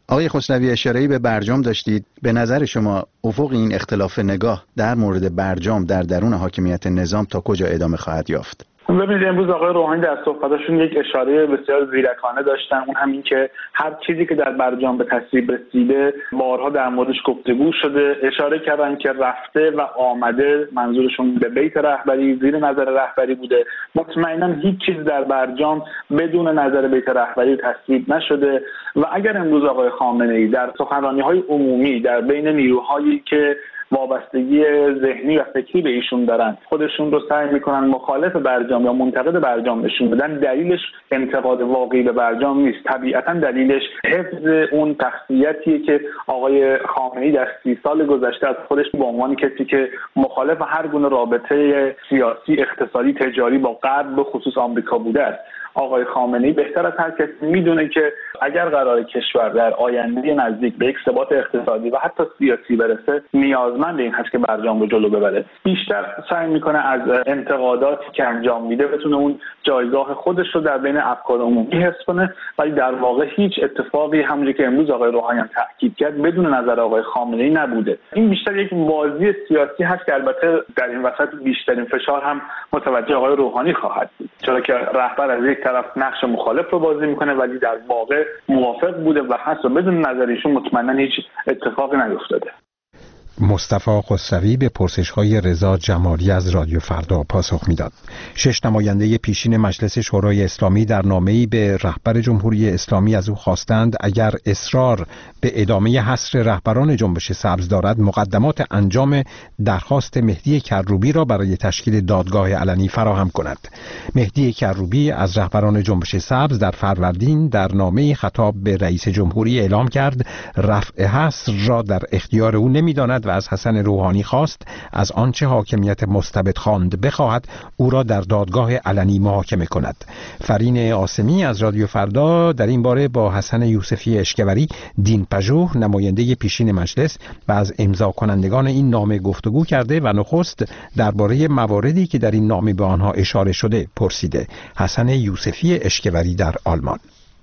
آقای خسروی، اشاره‌ای به برجام داشتید. به نظر شما افق این اختلاف نگاه در مورد برجام در درون حاکمیت نظام تا کجا ادامه خواهد یافت؟ ببینید امروز آقای روحانی در صحبتاشون یک اشاره بسیار زیرکانه داشتن، اون همین که هر چیزی که در برجام به تصویب رسیده بارها در موردش گفتگو شده. اشاره کردن که رفته و آمده، منظورشون به بیت رهبری، زیر نظر رهبری بوده. مطمئنا هیچ چیز در برجام بدون نظر بیت رهبری تصویب نشده و اگر امروز آقای خامنه‌ای در سخنرانی‌های عمومی در بین نیروهایی که وابستگی ذهنی و فکری به ایشون دارن خودشون رو سعی میکنن مخالف برجام یا منتقد برجام نشون بدن، دلیلش انتقاد واقعی به برجام نیست. طبیعتا دلیلش حفظ اون شخصیتیه که آقای خامنه‌ای در 30 سال گذشته از خودش به عنوان کسی که مخالف هر گونه رابطه سیاسی، اقتصادی، تجاری با غرب به خصوص آمریکا بوده است. آقای خامنه‌ای بهتر از هر کسی میدونه که اگر قرار کشور در آینده نزدیک به یک ثبات اقتصادی و حتی سیاسی برسه، نیازمند این هست که برجام رو جلو ببره. بیشتر سعی میکنه از انتقاداتی که انجام میده بتونه اون جایگاه خودش رو در بین افکار عمومی حفظ کنه، ولی در واقع هیچ اتفاقی همونجوری که امروز آقای روحانی هم تاکید کرد بدون نظر آقای خامنه‌ای نبوده. این بیشتر یک بازی سیاسی هست که البته در این وسط بیشترین فشار هم متوجه آقای روحانی خواهد بود، چرا که رهبر از یک طرف نقش مخالف رو بازی میکنه ولی در واقع موافق بوده و هست و بدون نظر ایشون مطمئنا هیچ اتفاقی نیفتاده. مصطفی خسروی به پرسش‌های رضا جمالی از رادیو فردا پاسخ میداد. 6 نماینده پیشین مجلس شورای اسلامی در نامه‌ای به رهبر جمهوری اسلامی از او خواستند اگر اصرار به ادامه حصر رهبران جنبش سبز دارد مقدمات انجام درخواست مهدی کروبی را برای تشکیل دادگاه علنی فراهم کند. مهدی کروبی از رهبران جنبش سبز در فروردین در نامه‌ای خطاب به رئیس جمهوری اعلام کرد رفع حصر را در اختیار او نمی‌داند و از حسن روحانی خواست از آنچه حاکمیت مستبد خواند بخواهد او را در دادگاه علنی محاکمه کند. فرین آسمی از رادیو فردا در این باره با حسن یوسفی اشکوری دین پژوه نماینده پیشین مجلس و از امضا کنندگان این نامه گفتگو کرده و نخست درباره مواردی که در این نامه به آنها اشاره شده پرسیده. حسن یوسفی اشکوری در آلمان: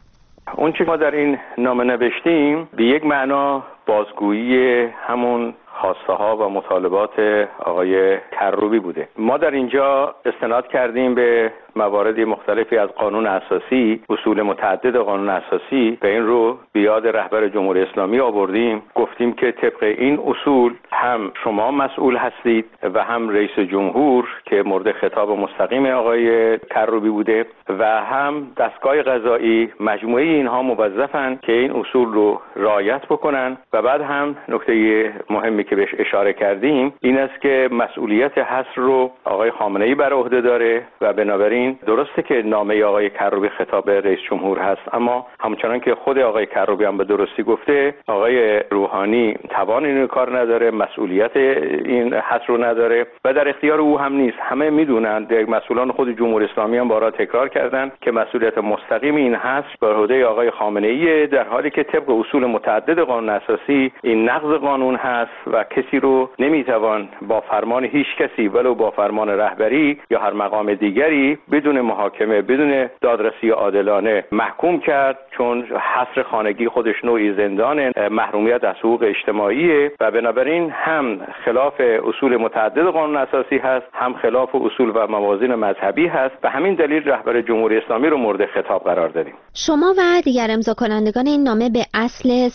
اون چی ما در این نامه نوشتیم به یک معنا بازگویی همون خواسته ها و مطالبات آقای کروبی بوده. ما در اینجا استناد کردیم به مواردی مختلفی از قانون اساسی، اصول متعدد قانون اساسی، به این رو به یاد رهبر جمهوری اسلامی آوردیم. گفتیم که طبق این اصول هم شما مسئول هستید و هم رئیس جمهور که مورد خطاب مستقیم آقای کروبی بوده و هم دستگاه قضایی، مجموعه اینها موظفن که این اصول رو رعایت بکنن. و بعد هم نکته مهمی که بهش اشاره کردیم این است که مسئولیت حصر رو آقای خامنه‌ای بر عهده داره و بنابراین درسته که نامه آقای کروبی خطاب به رئیس جمهور هست، اما همچنان که خود آقای کروبی هم به درستی گفته آقای روحانی توان این کار نداره، مسئولیت این حصر رو نداره و در اختیار او هم نیست. همه میدونند، مسئولان خود جمهوری اسلامی هم بارها تکرار کردند که مسئولیت مستقیم این حصر بر عهده آقای خامنه‌ای، در حالی که طبق اصول متعدد قانون اساسی این نقض قانون هست و کسی رو نمیتوان با فرمان هیچ کسی ولو با فرمان رهبری یا هر مقام دیگری بدون محاکمه، بدون دادرسی عادلانه محکوم کرد، چون حصر خانگی خودش نوعی زندان، محرومیت از حقوق اجتماعیه و بنابراین هم خلاف اصول متعدد قانون اساسی هست، هم خلاف اصول و موازین مذهبی هست. به همین دلیل رهبر جمهوری اسلامی رو مورد خطاب قرار دادیم. شما و دیگر امضا کنندگان این نامه به اصل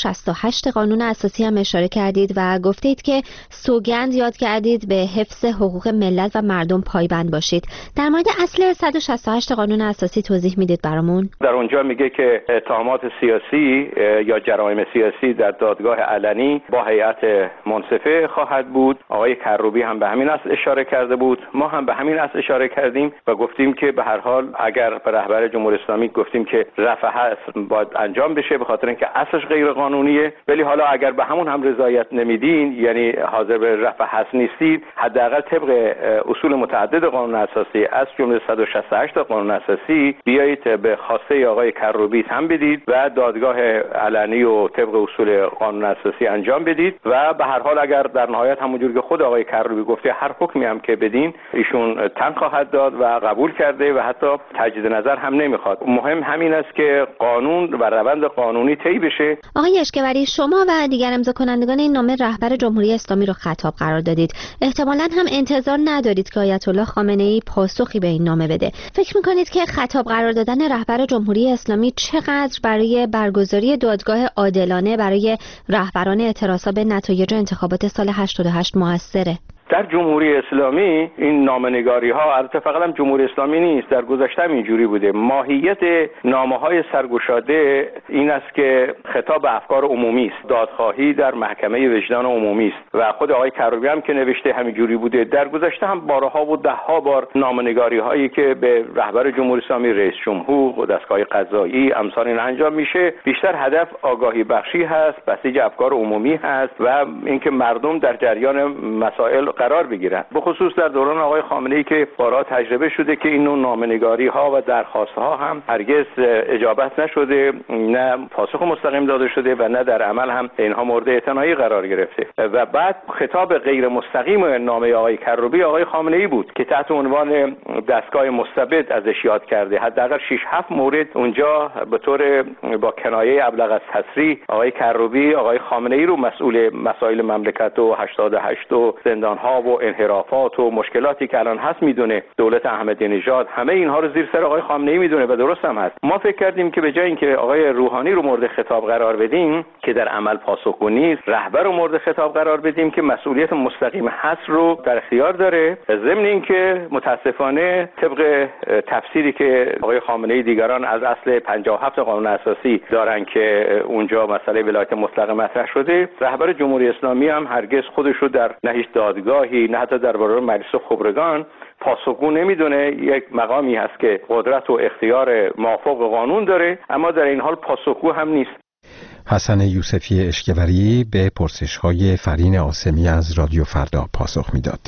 168 قانون اساسی هم اشاره کردید و گفتید که سوگند یاد کردید به حفظ حقوق ملت و مردم پایبند باشید. در مورد اصل 168 قانون اساسی توضیح میدید برامون؟ در اونجا میگه که اتهامات سیاسی یا جرایم سیاسی در دادگاه علنی با هیئت منصفه خواهد بود. آقای کروبی هم به همین اصل اشاره کرده بود، ما هم به همین اصل اشاره کردیم و گفتیم که به هر حال اگر به رهبر جمهوری اسلامی گفتیم که رفع حصر باید انجام بشه به خاطر اینکه اصلش غیر قانونیه، ولی حالا اگر به همون هم رضایت نمیدین، یعنی حاضر به رفع حصر نیستید، حداقل طبق اصول متعدد قانون اساسی از جمله مورد 168 قانون اساسی بیایید به خواسته آقای کروبی هم بدید و دادگاه علنی و طبق اصول قانون اساسی انجام بدید و به هر حال اگر در نهایت همونجور که خود آقای کروبی گفته هر حکمی هم که بدین ایشون تن خواهد داد و قبول کرده و حتی تجدید نظر هم نمیخواد. مهم همین است که قانون و روند قانونی طی بشه. آقای اشکبری، شما و دیگر امضا کنندگان این نامه رهبر جمهوری اسلامی رو خطاب قرار دادید. احتمالاً هم انتظار ندارید که آیت الله خامنه‌ای پاسخی به این نامه بده. فکر می‌کنید که خطاب قرار دادن رهبر جمهوری اسلامی چقدر برای برگزاری دادگاه عادلانه برای رهبران اعتراضات به نتایج انتخابات سال 88 موثره؟ در جمهوری اسلامی این نامه‌نگاری ها البته فقط هم جمهوری اسلامی نیست، در گذشته هم اینجوری بوده. ماهیت نامه‌های سرگشاده این است که خطاب به افکار عمومی است، دادخواهی در محکمه وجدان عمومی است و خود آقای کروبی هم که نوشته همینجوری بوده. در گذشته هم بارها و ده‌ها بار نامه‌نگاری هایی که به رهبر جمهوری اسلامی، رئیس جمهور و دستگاه قضایی امثال این انجام میشه، بیشتر هدف آگاهی بخشی هست، بسیج افکار عمومی هست و اینکه مردم در جریان مسائل قرار بگیرن. به خصوص در دوران آقای خامنه‌ای که بارها تجربه شده که این نوع نامه‌نگاری ها و درخواست ها هم هرگز اجابت نشده، نه پاسخ مستقیم داده شده و نه در عمل هم اینها مورد اعتنایی قرار گرفته. و بعد خطاب غیر مستقیم نامه آقای کروبی آقای خامنه‌ای بود که تحت عنوان دستگاه مستبد ازش یاد کرده. حداقل 6-7 مورد اونجا به طور با کنایه ابلغ از تصریح آقای کروبی آقای خامنه‌ای رو مسئول مسائل مملکت و 88 و زندان ها و انحرافات و مشکلاتی که الان هست میدونه. دولت احمدی نژاد همه اینها رو زیر سر آقای خامنه‌ای میدونه و درست هم هست. ما فکر کردیم که به جای اینکه آقای روحانی رو مورد خطاب قرار بدیم که در عمل پاسخگو نیست، رهبر رو مورد خطاب قرار بدیم که مسئولیت مستقیم حصر رو در اختیار داره، ضمن اینکه متاسفانه طبق تفسیری که آقای خامنه‌ای دیگران از اصل 57 قانون اساسی دارن که اونجا مسئله ولایت مطلقه مطرح شده، رهبر جمهوری اسلامی هم هرگز خودش رو در نه هیچ دادگاهی نه حتی در برابر مجلس خبرگان پاسخگو نمیدونه. یک مقامی هست که قدرت و اختیار موافق به قانون داره اما در این حال پاسخگو هم نیست. حسن یوسفی اشکبری به پرسش‌های فرین عاصمی از رادیو فردا پاسخ میداد.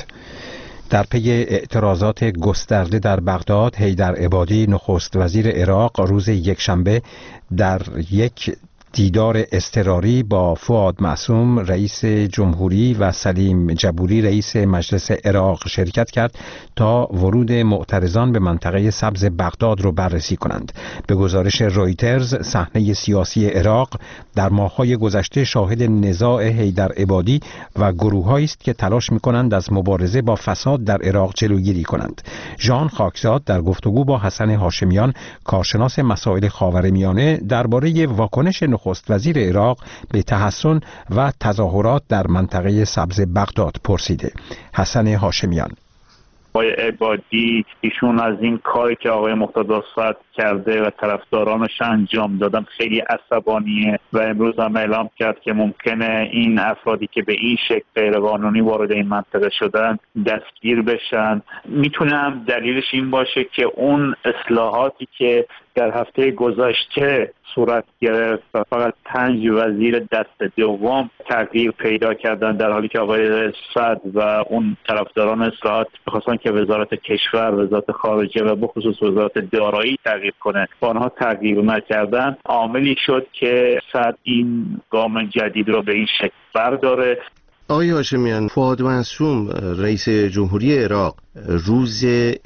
در پی اعتراضات گسترده در بغداد، حیدر عبادی نخست وزیر عراق روز یکشنبه در یک دیدار اضطراری با فؤاد معصوم رئیس جمهوری و سلیم جبوری رئیس مجلس عراق شرکت کرد تا ورود معترضان به منطقه سبز بغداد را بررسی کنند. به گزارش رویترز، صحنه سیاسی عراق در ماه‌های گذشته شاهد نزاع حیدر عبادی و گروه‌هایی است که تلاش می‌کنند از مبارزه با فساد در عراق جلوگیری کنند. ژان خاکزاد در گفتگو با حسن هاشمیان، کارشناس مسائل خاورمیانه، درباره واکنش نخست وزیر عراق به تحسن و تظاهرات در منطقه سبز بغداد پرسیده. حسن هاشمیان: آقای عبادی ایشون از این کاری که آقای مقتدی صدر کرده و طرفدارانش انجام دادن خیلی عصبانیه و امروز هم اعلام کرد که ممکنه این افرادی که به این شکل غیرقانونی وارد این منطقه شدن دستگیر بشن. میتونه هم دلیلش این باشه که اون اصلاحاتی که در هفته گذشته صورت گرفت و فقط 5 وزیر دست دوم تغییر پیدا کردن، در حالی که آقای صدر و اون طرفداران اصلاحات می‌خواستن که وزارت کشور، وزارت خارجه و بخصوص وزارت دارایی تغییر کنه، با آنها تغییر نکردن، عاملی شد که صدر این گام جدید رو به این شکل برداره. آقای هاشمیان، فؤاد معصوم رئیس جمهوری عراق روز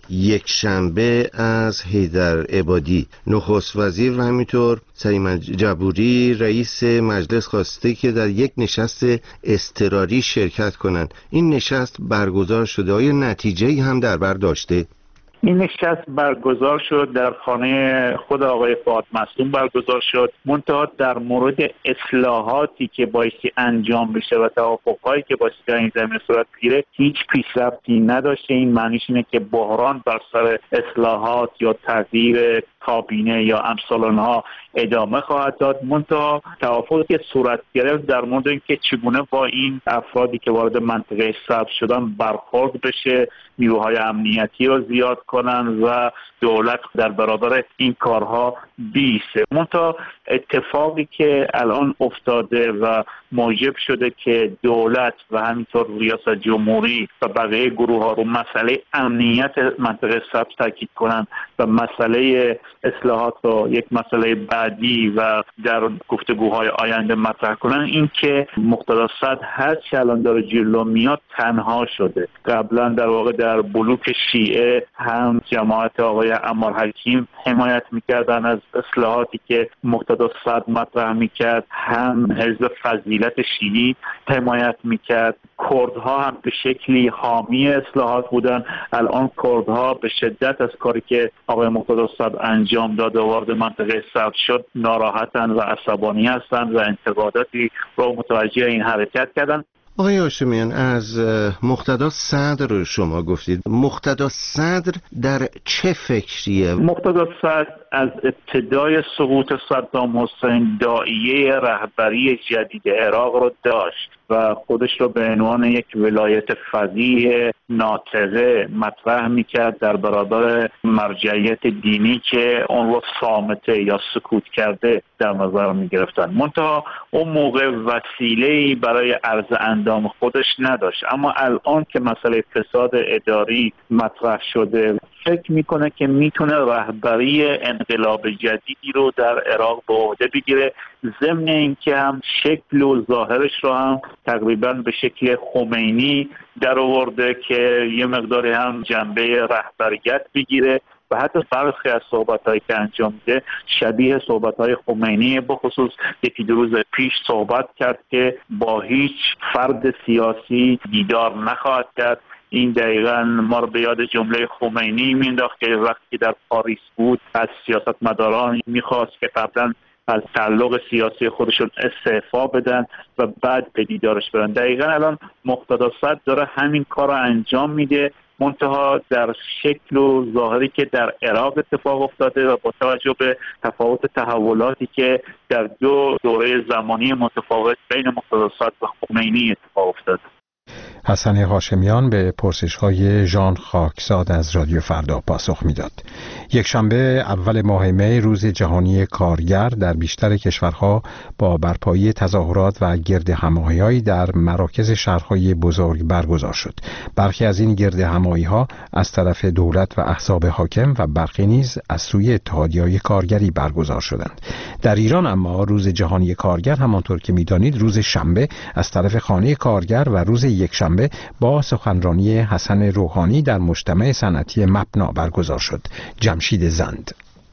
یکشنبه از حیدر عبادی نخست وزیر و همینطور سلیم جبوری رئیس مجلس خواسته که در یک نشست اضطراری شرکت کنند. این نشست برگزار شده، آیا نتیجه‌ای هم در بر داشته؟ این نشست برگزار شد، در خانه خود آقای فؤاد معصوم برگزار شد، منتها در مورد اصلاحاتی که بایستی انجام بشه و توافقهایی که بایستی در این زمینه صورت بگیره هیچ پیشرفتی نداشته. این معنیش اینه که بحران بر سر اصلاحات یا تغییر کابینه یا امثال آنها ادامه خواهد داد. منتها توافقی که صورت گرفت در مورد اینکه چگونه با این افرادی که وارد منطقه سبز شدن برخورد بشه، نیروهای امنیتی رو زیاد کنن و دولت در برابر این کارها بیسته. منتها اتفاقی که الان افتاده و موجب شده که دولت و همینطور ریاست جمهوری و بقیه گروه ها رو مسئله امنیت منطقه سبز تاکید کنن و مسئله اصلاحات رو یک مسئله بعدی و در گفتگوهای آینده مطرح کنن، این که مقتدا صدر هر چه الان داره جلو میاد تنها شده. قبلا در واقع در بلوک شیعه هم جماعت آقای عمار حکیم حمایت میکردن از اصلاحاتی که مقتدا صدر مطرح میکرد، هم حزب فضیلت شیعی حمایت میکرد. کردها هم به شکلی حامی اصلاحات بودن. الان کردها به شدت از کاری که آقای مقتدا صدر انجام داد و وارد منطقه سبز شد ناراحتن و عصبانی هستن و انتقاداتی رو متوجه این حرکت کردن. آقای هاشمیان، از مقتدا صدر شما گفتید. مقتدا صدر در چه فکریه؟ مقتدا صدر از ابتدای سقوط صدام حسین داعیه رهبری جدید عراق رو داشت و خودش رو به عنوان یک ولایت فقیه ناطقه مطرح میکرد در برابر مرجعیت دینی که اون رو صامته یا سکوت کرده در نظر میگرفتن. منتها اون موقع وسیله‌ای برای عرض اندام خودش نداشت. اما الان که مسئله فساد اداری مطرح شده، فکر میکنه که میتونه رهبری انقلاب جدیدی رو در عراق به عهده بگیره، ضمن اینکه هم شکل و ظاهرش رو هم تقریبا به شکل خمینی در آورده که یه مقداری هم جنبه رهبریت بگیره و حتی برخی از صحبت‌هایی که انجام میده شبیه صحبت‌های خمینی. به خصوص یکی دو روز پیش صحبت کرد که با هیچ فرد سیاسی دیدار نخواهد کرد. این دقیقاً ما رو به یاد جمله خمینی مینداخت که وقتی در پاریس بود از سیاستمداران میخواست که قبلاً از تعلق سیاسی خودشون استعفا بدن و بعد به دیدارش برن. دقیقاً الان مقتدا صدر داره همین کار رو انجام میده، منتها در شکل و ظاهری که در عراق اتفاق افتاده و با توجه به تفاوت تحولاتی که در دو دوره زمانی متفاوت بین مقتدا صدر و خمینی اتفاق افتاده. حسن هاشمیان به پرسش‌های ژان خاکزاد از رادیو فردا پاسخ میداد. یک شنبه اول ماه می روز جهانی کارگر در بیشتر کشورها با برپایی تظاهرات و گرد همایی‌هایی در مراکز شهرهای بزرگ برگزار شد. برخی از این گرد همایی‌ها از طرف دولت و احزاب حاکم و برخی نیز از سوی اتحادیه‌های کارگری برگزار شدند. در ایران اما روز جهانی کارگر همانطور که می‌دانید روز شنبه از طرف خانه کارگر و روز یکشنبه با سخنرانی حسن روحانی در مجتمع صنعتی مبنا برگزار شد. جمشید زند.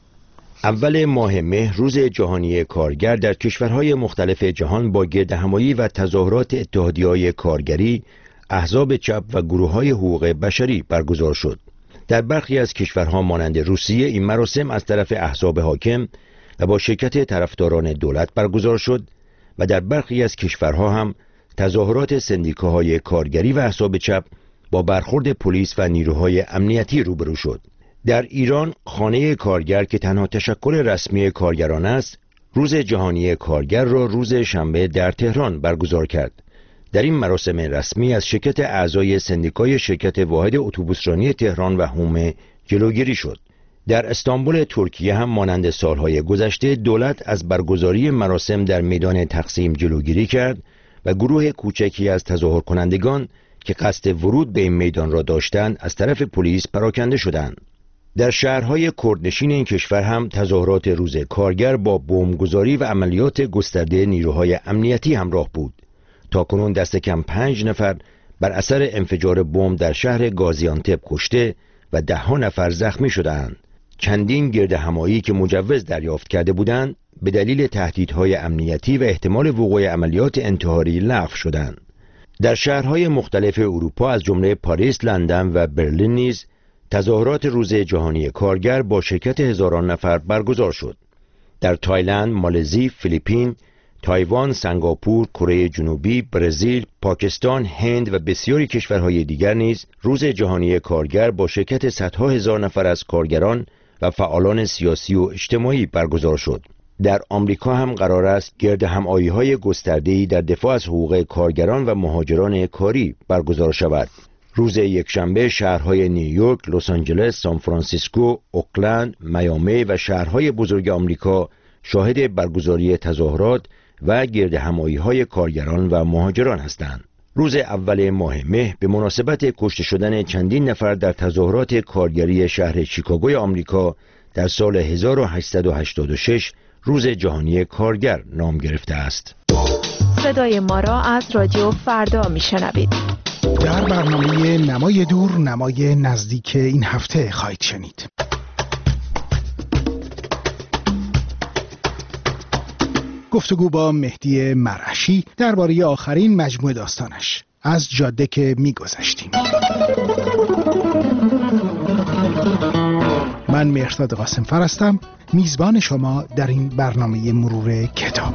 اول ماه مه روز جهانی کارگر در کشورهای مختلف جهان با گردهمایی و تظاهرات اتحادیه‌های کارگری، احزاب چپ و گروه‌های حقوق بشری برگزار شد. در برخی از کشورها مانند روسیه این مراسم از طرف احزاب حاکم و با شرکت طرفداران دولت برگزار شد و در برخی از کشورها هم تظاهرات سندیکاهای کارگری و احزاب چپ با برخورد پلیس و نیروهای امنیتی روبرو شد. در ایران خانه کارگر که تنها تشکل رسمی کارگران است، روز جهانی کارگر را روز شنبه در تهران برگزار کرد. در این مراسم رسمی از شرکت اعضای سندیکای شرکت واحد اتوبوسرانی تهران و هومه جلوگیری شد. در استانبول ترکیه هم مانند سالهای گذشته دولت از برگزاری مراسم در میدان تقسیم جلوگیری کرد و گروه کوچکی از تظاهر کنندگان که قصد ورود به این میدان را داشتند از طرف پلیس پراکنده شدند. در شهرهای کردنشین این کشور هم تظاهرات روز کارگر با بمبگذاری و عملیات گسترده نیروهای امنیتی همراه بود. تاکنون دست کم 5 نفر بر اثر انفجار بمب در شهر گازیانتپ کشته و 10 نفر زخمی شدند. چندین گردهمایی که مجوز دریافت کرده بودند به دلیل تهدیدهای امنیتی و احتمال وقوع عملیات انتحاری لغو شدند. در شهرهای مختلف اروپا از جمله پاریس، لندن و برلین نیز تظاهرات روز جهانی کارگر با شرکت هزاران نفر برگزار شد. در تایلند، مالزی، فیلیپین، تایوان، سنگاپور، کره جنوبی، برزیل، پاکستان، هند و بسیاری کشورهای دیگر نیز روز جهانی کارگر با شرکت صدها هزار نفر از کارگران و فعالان سیاسی و اجتماعی برگزار شد. در آمریکا هم قرار است گرد همایی‌های گسترده‌ای در دفاع از حقوق کارگران و مهاجران کاری برگزار شود. روز یکشنبه شهرهای نیویورک، لس آنجلس، سان فرانسیسکو، اوکلند، میامی و شهرهای بزرگ آمریکا شاهد برگزاری تظاهرات و گردهمایی‌های کارگران و مهاجران هستند. روز اول ماه مه به مناسبت کشته شدن چندین نفر در تظاهرات کارگری شهر شیکاگوی آمریکا در سال 1886 روز جهانی کارگر نام گرفته است. صدای ما را از رادیو فردا میشنوید. در برنامه نمای دور نمای نزدیک این هفته خواهید شنید. گفتگو با مهدی مرعشی درباره آخرین مجموعه داستانش از جاده که می‌گذشتیم. من مهرداد قاسمفر هستم، میزبان شما در این برنامه مرور کتاب.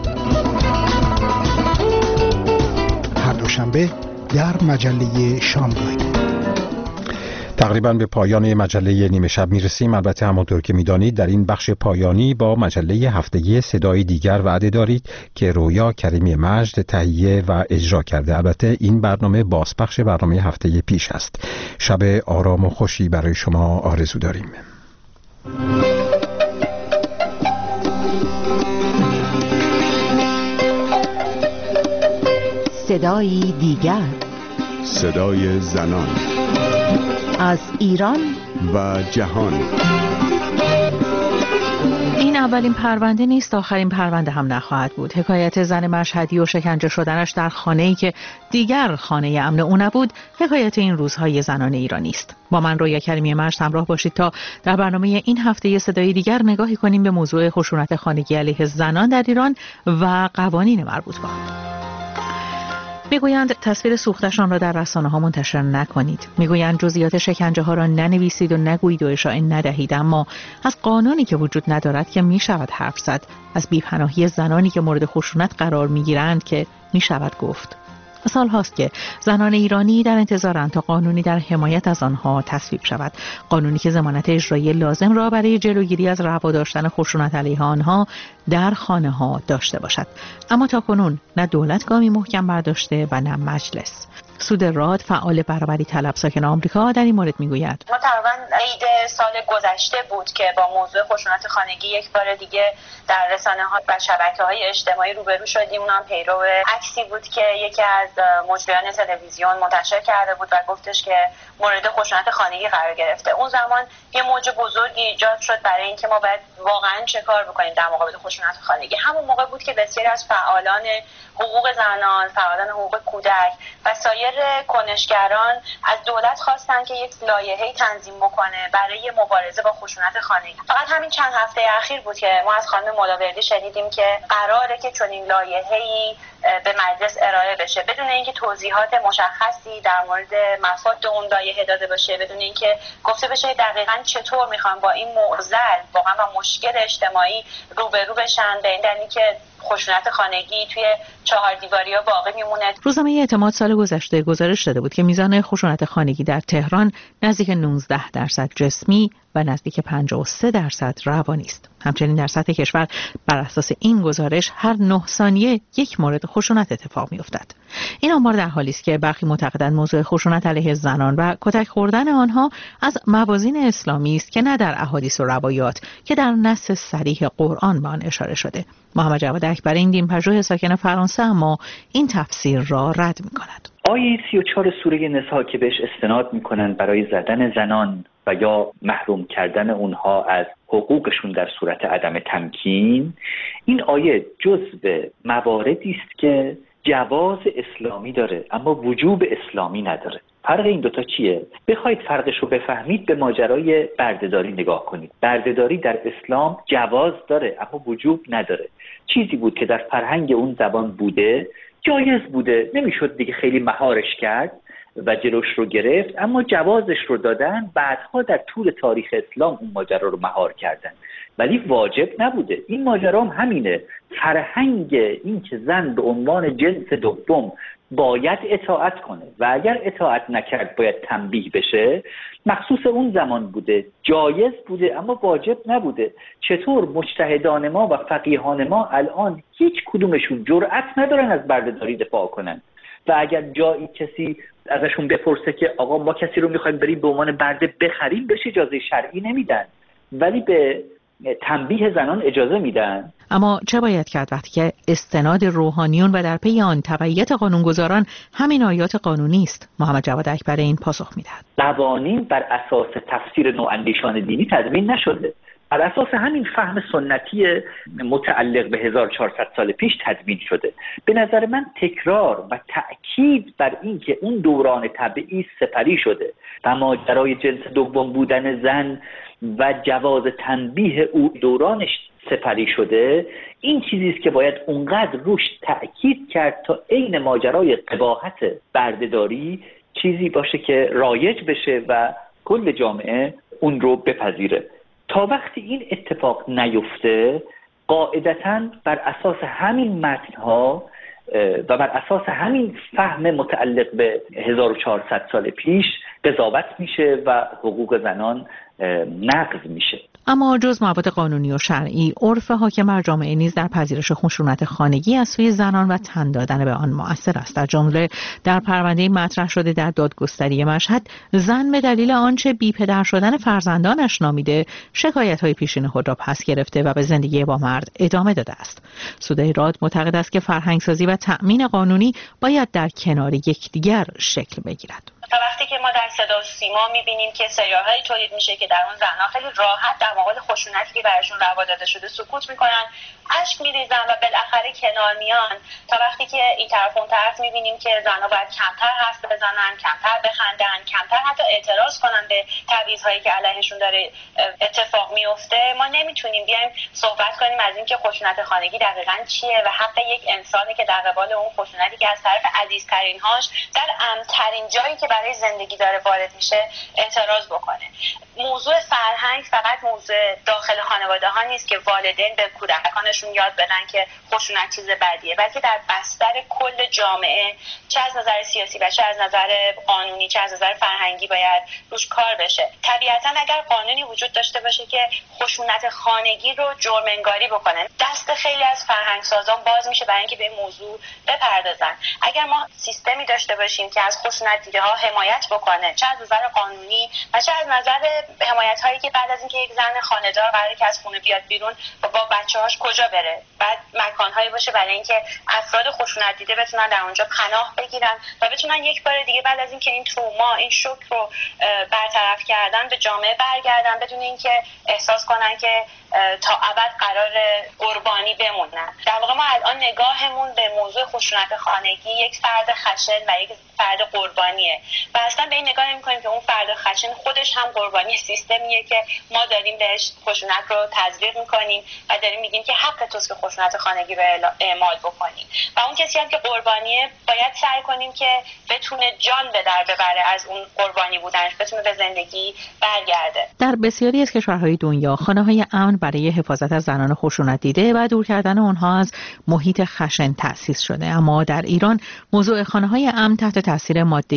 هر دوشنبه در مجله شامگاهی. تقریبا به پایان مجله نیمه شب میرسیم. البته همونطور که میدانید در این بخش پایانی با مجله هفتگی صدای دیگر وعده دارید که رویا کریمی مجد تهیه و اجرا کرده. البته این برنامه بازپخش برنامه هفته پیش است. شب آرام و خوشی برای شما آرزو داریم. صدای دیگر، صدای زنان از ایران و جهان. این اولین پرونده نیست، آخرین پرونده هم نخواهد بود. حکایت زن مشهدی و شکنجه شدنش در خانه‌ای که دیگر خانه امن او نبود، حکایت این روزهای زنان ایرانی است. با من رویا کریمی مجد همراه باشید تا در برنامه این هفته صدای دیگر نگاهی کنیم به موضوع خشونت خانگی علیه زنان در ایران و قوانین مربوط به آن. میگویند تصویر سوختشان را در رسانه ها منتشر نکنید. میگویند جزئیات شکنجه ها را ننویسید و نگویید و اشاعه ندهید، اما از قانونی که وجود ندارد که میشود حرف زد، از بی‌پناهی زنانی که مورد خشونت قرار میگیرند که میشود گفت. سال هاست که زنان ایرانی در انتظارند تا قانونی در حمایت از آنها تصویب شود، قانونی که ضمانت اجرایی لازم را برای جلوگیری از روا داشتن خشونت علیه آنها در خانه ها داشته باشد. اما تاکنون نه دولت گامی محکم برداشته و نه مجلس. سود راد، فعال برابری طلب ساکن آمریکا، در این مورد میگوید: ما تقریبا عید سال گذشته بود که با موضوع خشونت خانگی یک بار دیگه در رسانه‌ها و شبکه‌های اجتماعی روبرو شدیم. اونم پیرو عکسی بود که یکی از مجریان تلویزیون منتشر کرده بود و گفتش که مورد خشونت خانگی قرار گرفته. اون زمان یه موج بزرگی ایجاد شد برای اینکه ما باید واقعاً چه کار بکنیم در مقابل خشونت خانگی. همون موقع بود که بسیاری از فعالان حقوق زنان، فعالان حقوق کودک و سایر کنشگران از دولت خواستن که یک لایحه‌ای تنظیم بکنه برای مبارزه با خشونت خانگی. فقط همین چند هفته اخیر بود که ما از خانم ملاوردی شنیدیم که قراره که چنین لایحه‌ای به مجلس ارائه بشه بدون اینکه توضیحات مشخصی در مورد مفاد اون لایحه داده باشه، بدون اینکه گفته بشه دقیقاً چطور میخوان با این معضل واقعا با مشکل اجتماعی روبرو بشن، به این دلیل که خشونت خانگی توی چهار دیواریا باقی میمونه. روزنامه اعتماد سال گذشته گزارش داده بود که میزان خشونت خانگی در تهران نزدیک 19% جسمی و نزدیک 53% روانی است. همچنین در سطح کشور بر اساس این گزارش هر 9 ثانیه یک مورد خشونت اتفاق میافتد. این آمار در حالی است که برخی معتقدند موضوع خشونت علیه زنان و کتک خوردن آنها از موازین اسلامی است که نه در احادیث و روایات که در نص صریح قرآن به آن اشاره شده. محمد جواد اکبری، این دین پژوه ساکن فرانسه، اما این تفسیر را رد می‌کند. آیه 34 سوره نساء که بهش استناد می‌کنند برای زدن زنان و یا محروم کردن اونها از حقوقشون در صورت عدم تمکین، این آیه جزو مواردی است که جواز اسلامی داره اما وجوب اسلامی نداره. فرق این دوتا چیه؟ بخواید فرقش رو بفهمید به ماجرای بردهداری نگاه کنید. بردهداری در اسلام جواز داره اما وجوب نداره. چیزی بود که در فرهنگ اون زبان بوده، جایز بوده، نمیشد دیگه خیلی مهارش کرد و جلوش رو گرفت، اما جوازش رو دادن. بعدها در طول تاریخ اسلام اون ماجرا رو مهار کردن، ولی واجب نبوده. این ماجرا هم همینه. فرهنگ این که زن به عنوان جنس دوم باید اطاعت کنه و اگر اطاعت نکرد باید تنبیه بشه، مخصوص اون زمان بوده، جایز بوده اما واجب نبوده. چطور مجتهدان ما و فقیهان ما الان هیچ کدومشون جرأت ندارن از بردهداری دفاع کنن؟ و اگر جایی کسی ازشون بپرسه که آقا ما کسی رو میخوایم بریم به عنوان برده بخریم، بهش اجازه شرعی نمیدن، ولی به تنبیه زنان اجازه میدن. اما چه باید کرد وقتی که استناد روحانیون و در پی آن تبعیت قانونگذاران همین آیات قانونی است؟ محمد جواد اکبری این پاسخ میدهد: قوانین بر اساس تفسیر نواندیشان دینی تدوین نشده، بر اساس همین فهم سنتی متعلق به 1400 سال پیش تدوین شده. به نظر من تکرار و تأکید بر این که اون دوران تبعیض سپری شده و ماجرای جنس دوم بودن زن و جواز تنبیه او دورانش سپری شده، این چیزی است که باید اونقدر روش تأکید کرد تا عین ماجرای قباحت بردهداری چیزی باشه که رایج بشه و کل جامعه اون رو بپذیره. تا وقتی این اتفاق نیفته، قاعدتاً بر اساس همین متن‌ها و بر اساس همین فهم متعلق به 1400 سال پیش قضاوت میشه و حقوق زنان نقض میشه. اما جز مواد قانونی و شرعی، عرف حاکم بر جامعه نیز در پذیرش خشونت خانگی از سوی زنان و تن دادن به آن مؤثر است. در جمله در پرونده مطرح شده در دادگستری مشهد، زن به دلیل آنچه بی پدر شدن فرزندانش نامیده شکایت‌های پیشین خود را پس گرفته و به زندگی با مرد ادامه داده است. سود ایراد معتقد است که فرهنگسازی و تأمین قانونی باید در کنار یکدیگر شکل بگیرد. تا وقتی که ما در صدا و سیما می‌بینیم که سریال‌هایی تولید میشه که در اون زن‌ها خیلی راحت در مقابل خشونتی که براشون روا داده شده سکوت میکنن، اشک میریزن و بالاخره کنار میان، تا وقتی که این طرف اون طرف می‌بینیم که زن‌ها باید کمتر حرف بزنن، کمتر بخندن، کمتر حتی اعتراض کنن به تبعیض‌هایی که علیهشون داره اتفاق میفته، ما نمیتونیم بیایم صحبت کنیم از اینکه خشونت خانگی دقیقاً چیه و حق یک انسانی که در قبال اون خشونتی که از طرف عزیزترین‌هاش در امن‌ترین جایی که برای زندگی داره وارد میشه اعتراض بکنه. موضوع فرهنگ فقط موضوع داخل خانواده ها نیست که والدین به کودکانشون یاد بدن که خشونت چیز بدیه، بلکه در بستر کل جامعه، چه از نظر سیاسی و چه از نظر قانونی، چه از نظر فرهنگی باید روش کار بشه. طبیعتا اگر قانونی وجود داشته باشه که خشونت خانگی رو جرم انگاری بکنه، دست خیلی از فرهنگسازان باز میشه برای اینکه به این موضوع بپردازن. اگر ما سیستمی داشته باشیم که از خشونت دیده ها حمایت بکنه، چه از نظر قانونی و چه از نظر حمایت هایی که بعد از اینکه یک زن خانه‌دار قراره که از خونه بیاد بیرون با بچه‌هاش کجا بره، بعد مکان‌هایی باشه برای اینکه افراد خشونت دیده بتونن در اونجا پناه بگیرن و بتونن یک بار دیگه بعد از اینکه این تروما، این شوک رو برطرف کردن به جامعه برگردن بدون اینکه احساس کنن که تا ابد قرار قربانی بمونن. در واقع ما الان نگاهمون به موضوع خشونت خانگی یک فرد خشن و یک فرد قربانیه و اصلا به این نگاه نمی‌کنیم که اون فرد خشن خودش هم قربانی سیستمیه که ما داریم بهش خشونت رو تزریق می‌کنیم و داریم میگیم که حق توست که خشونت خانگی رو اعمال بکنی و اون کسی هم که قربانیه باید سعی کنیم که بتونه جان به در ببره از اون قربانی بودنش، بتونه به زندگی برگرده. در بسیاری از کشورهای دنیا خانه‌های امن برای حفاظت از زنان خشونت دیده و دور کردن آنها از محیط خشن تأسیس شده، اما در ایران موضوع خانه‌های امن تحت تاثیر ماده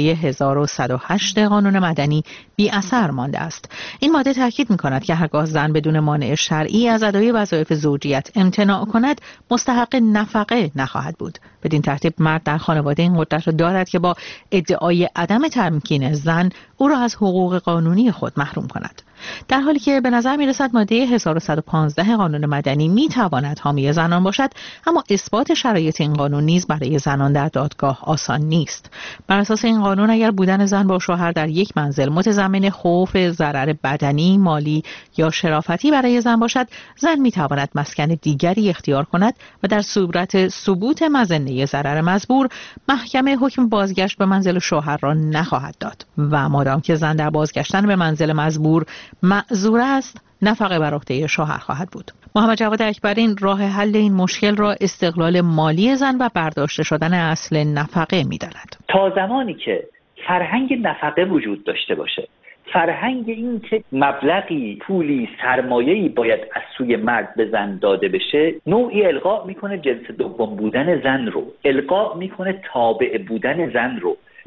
1108 قانون مدنی بی اثر مانده است. این ماده تاکید می‌کند که هرگاه زن بدون مانع شرعی از ادای وظایف زوجیت امتناع کند، مستحق نفقه نخواهد بود. بدین ترتیب مرد در خانواده این قدرت را دارد که با ادعای عدم تمکین زن او را از حقوق قانونی خود محروم کند. در حالی که به نظر می‌رسد ماده 1115 قانون مدنی می‌تواند حامی زنان باشد، اما اثبات شرایط این قانون نیز برای زنان در دادگاه آسان نیست. بر اساس این قانون اگر بودن زن با شوهر در یک منزل متضمن خوف ضرر بدنی، مالی یا شرافتی برای زن باشد، زن می‌تواند مسکن دیگری اختیار کند و در صورت ثبوت مظنه ضرر مزبور، محکمه حکم بازگشت به منزل شوهر را نخواهد داد و مادام که زن در بازگشتن به منزل مزبور معذور است، نفقه بر عهده شوهر خواهد بود. محمد جواد اکبری راه حل این مشکل را استقلال مالی زن و برداشته شدن اصل نفقه می‌داند. تا زمانی که فرهنگ نفقه وجود داشته باشه، فرهنگ این که مبلغی پولی سرمایه‌ای باید از سوی مرد به زن داده بشه، نوعی القا میکنه جنس دوم بودن زن رو، القا میکنه تابع بودن زن رو.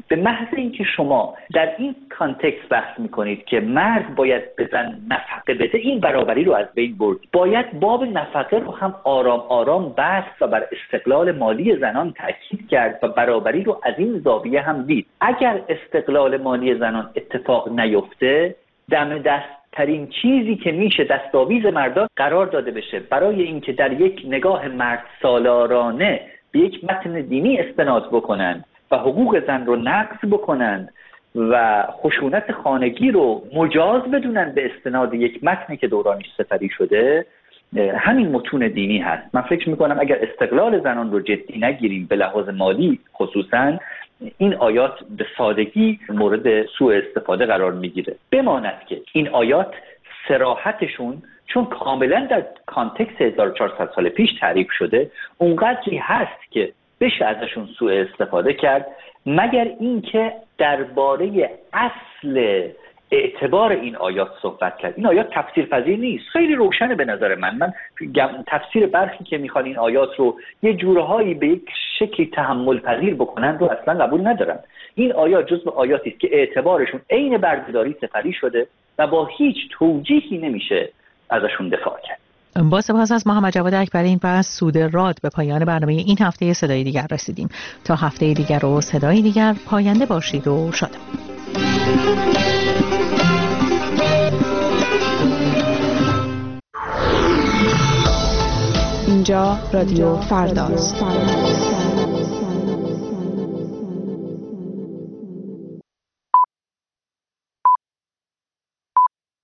به محض اینکه شما در این کانتکست بحث میکنید که مرد باید به زن نفقه بده، این برابری رو از بین برد. باید باب نفقه رو هم آرام آرام بحث و بر استقلال مالی زنان تاکید کرد و برابری رو از این زاویه هم دید. اگر استقلال مالی زنان اتفاق نیفته، دم دست ترین چیزی که میشه دستاویز مردان قرار داده بشه برای اینکه در یک نگاه مرد سالارانه به یک متن دینی استناد بکنند و حقوق زن رو نقض بکنند و خشونت خانگی رو مجاز بدونن به استناد یک متنی که دورانش سپری شده، همین متون دینی هست. من فکر میکنم اگر استقلال زنان رو جدی نگیریم به لحاظ مالی خصوصا، این آیات به سادگی مورد سوء استفاده قرار میگیره. بماند که این آیات صراحتشون چون کاملا در کانتکست 1400 سال پیش تعریف شده، اونقدری هست که بشه ازشون سوء استفاده کرد، مگر اینکه درباره اصل اعتبار این آیات صحبت کرد. این آیات تفسیر پذیر نیست، خیلی روشنه به نظر من تفسیر برخی که میخوان این آیات رو یه جورهایی به یک شکلی تحمل پذیر بکنن رو اصلا قبول ندارن. این آیات جزو آیاتی است که اعتبارشون عین بردهداری سپری شده و با هیچ توجیهی نمیشه ازشون دفاع کرد. با سپاس از محمد جواد اکبری، این بحث سود راد به پایان برنامه این هفته صدای دیگر رسیدیم. تا هفته دیگر و صدای دیگر، پاینده باشید و شادمان. اینجا رادیو فرداست.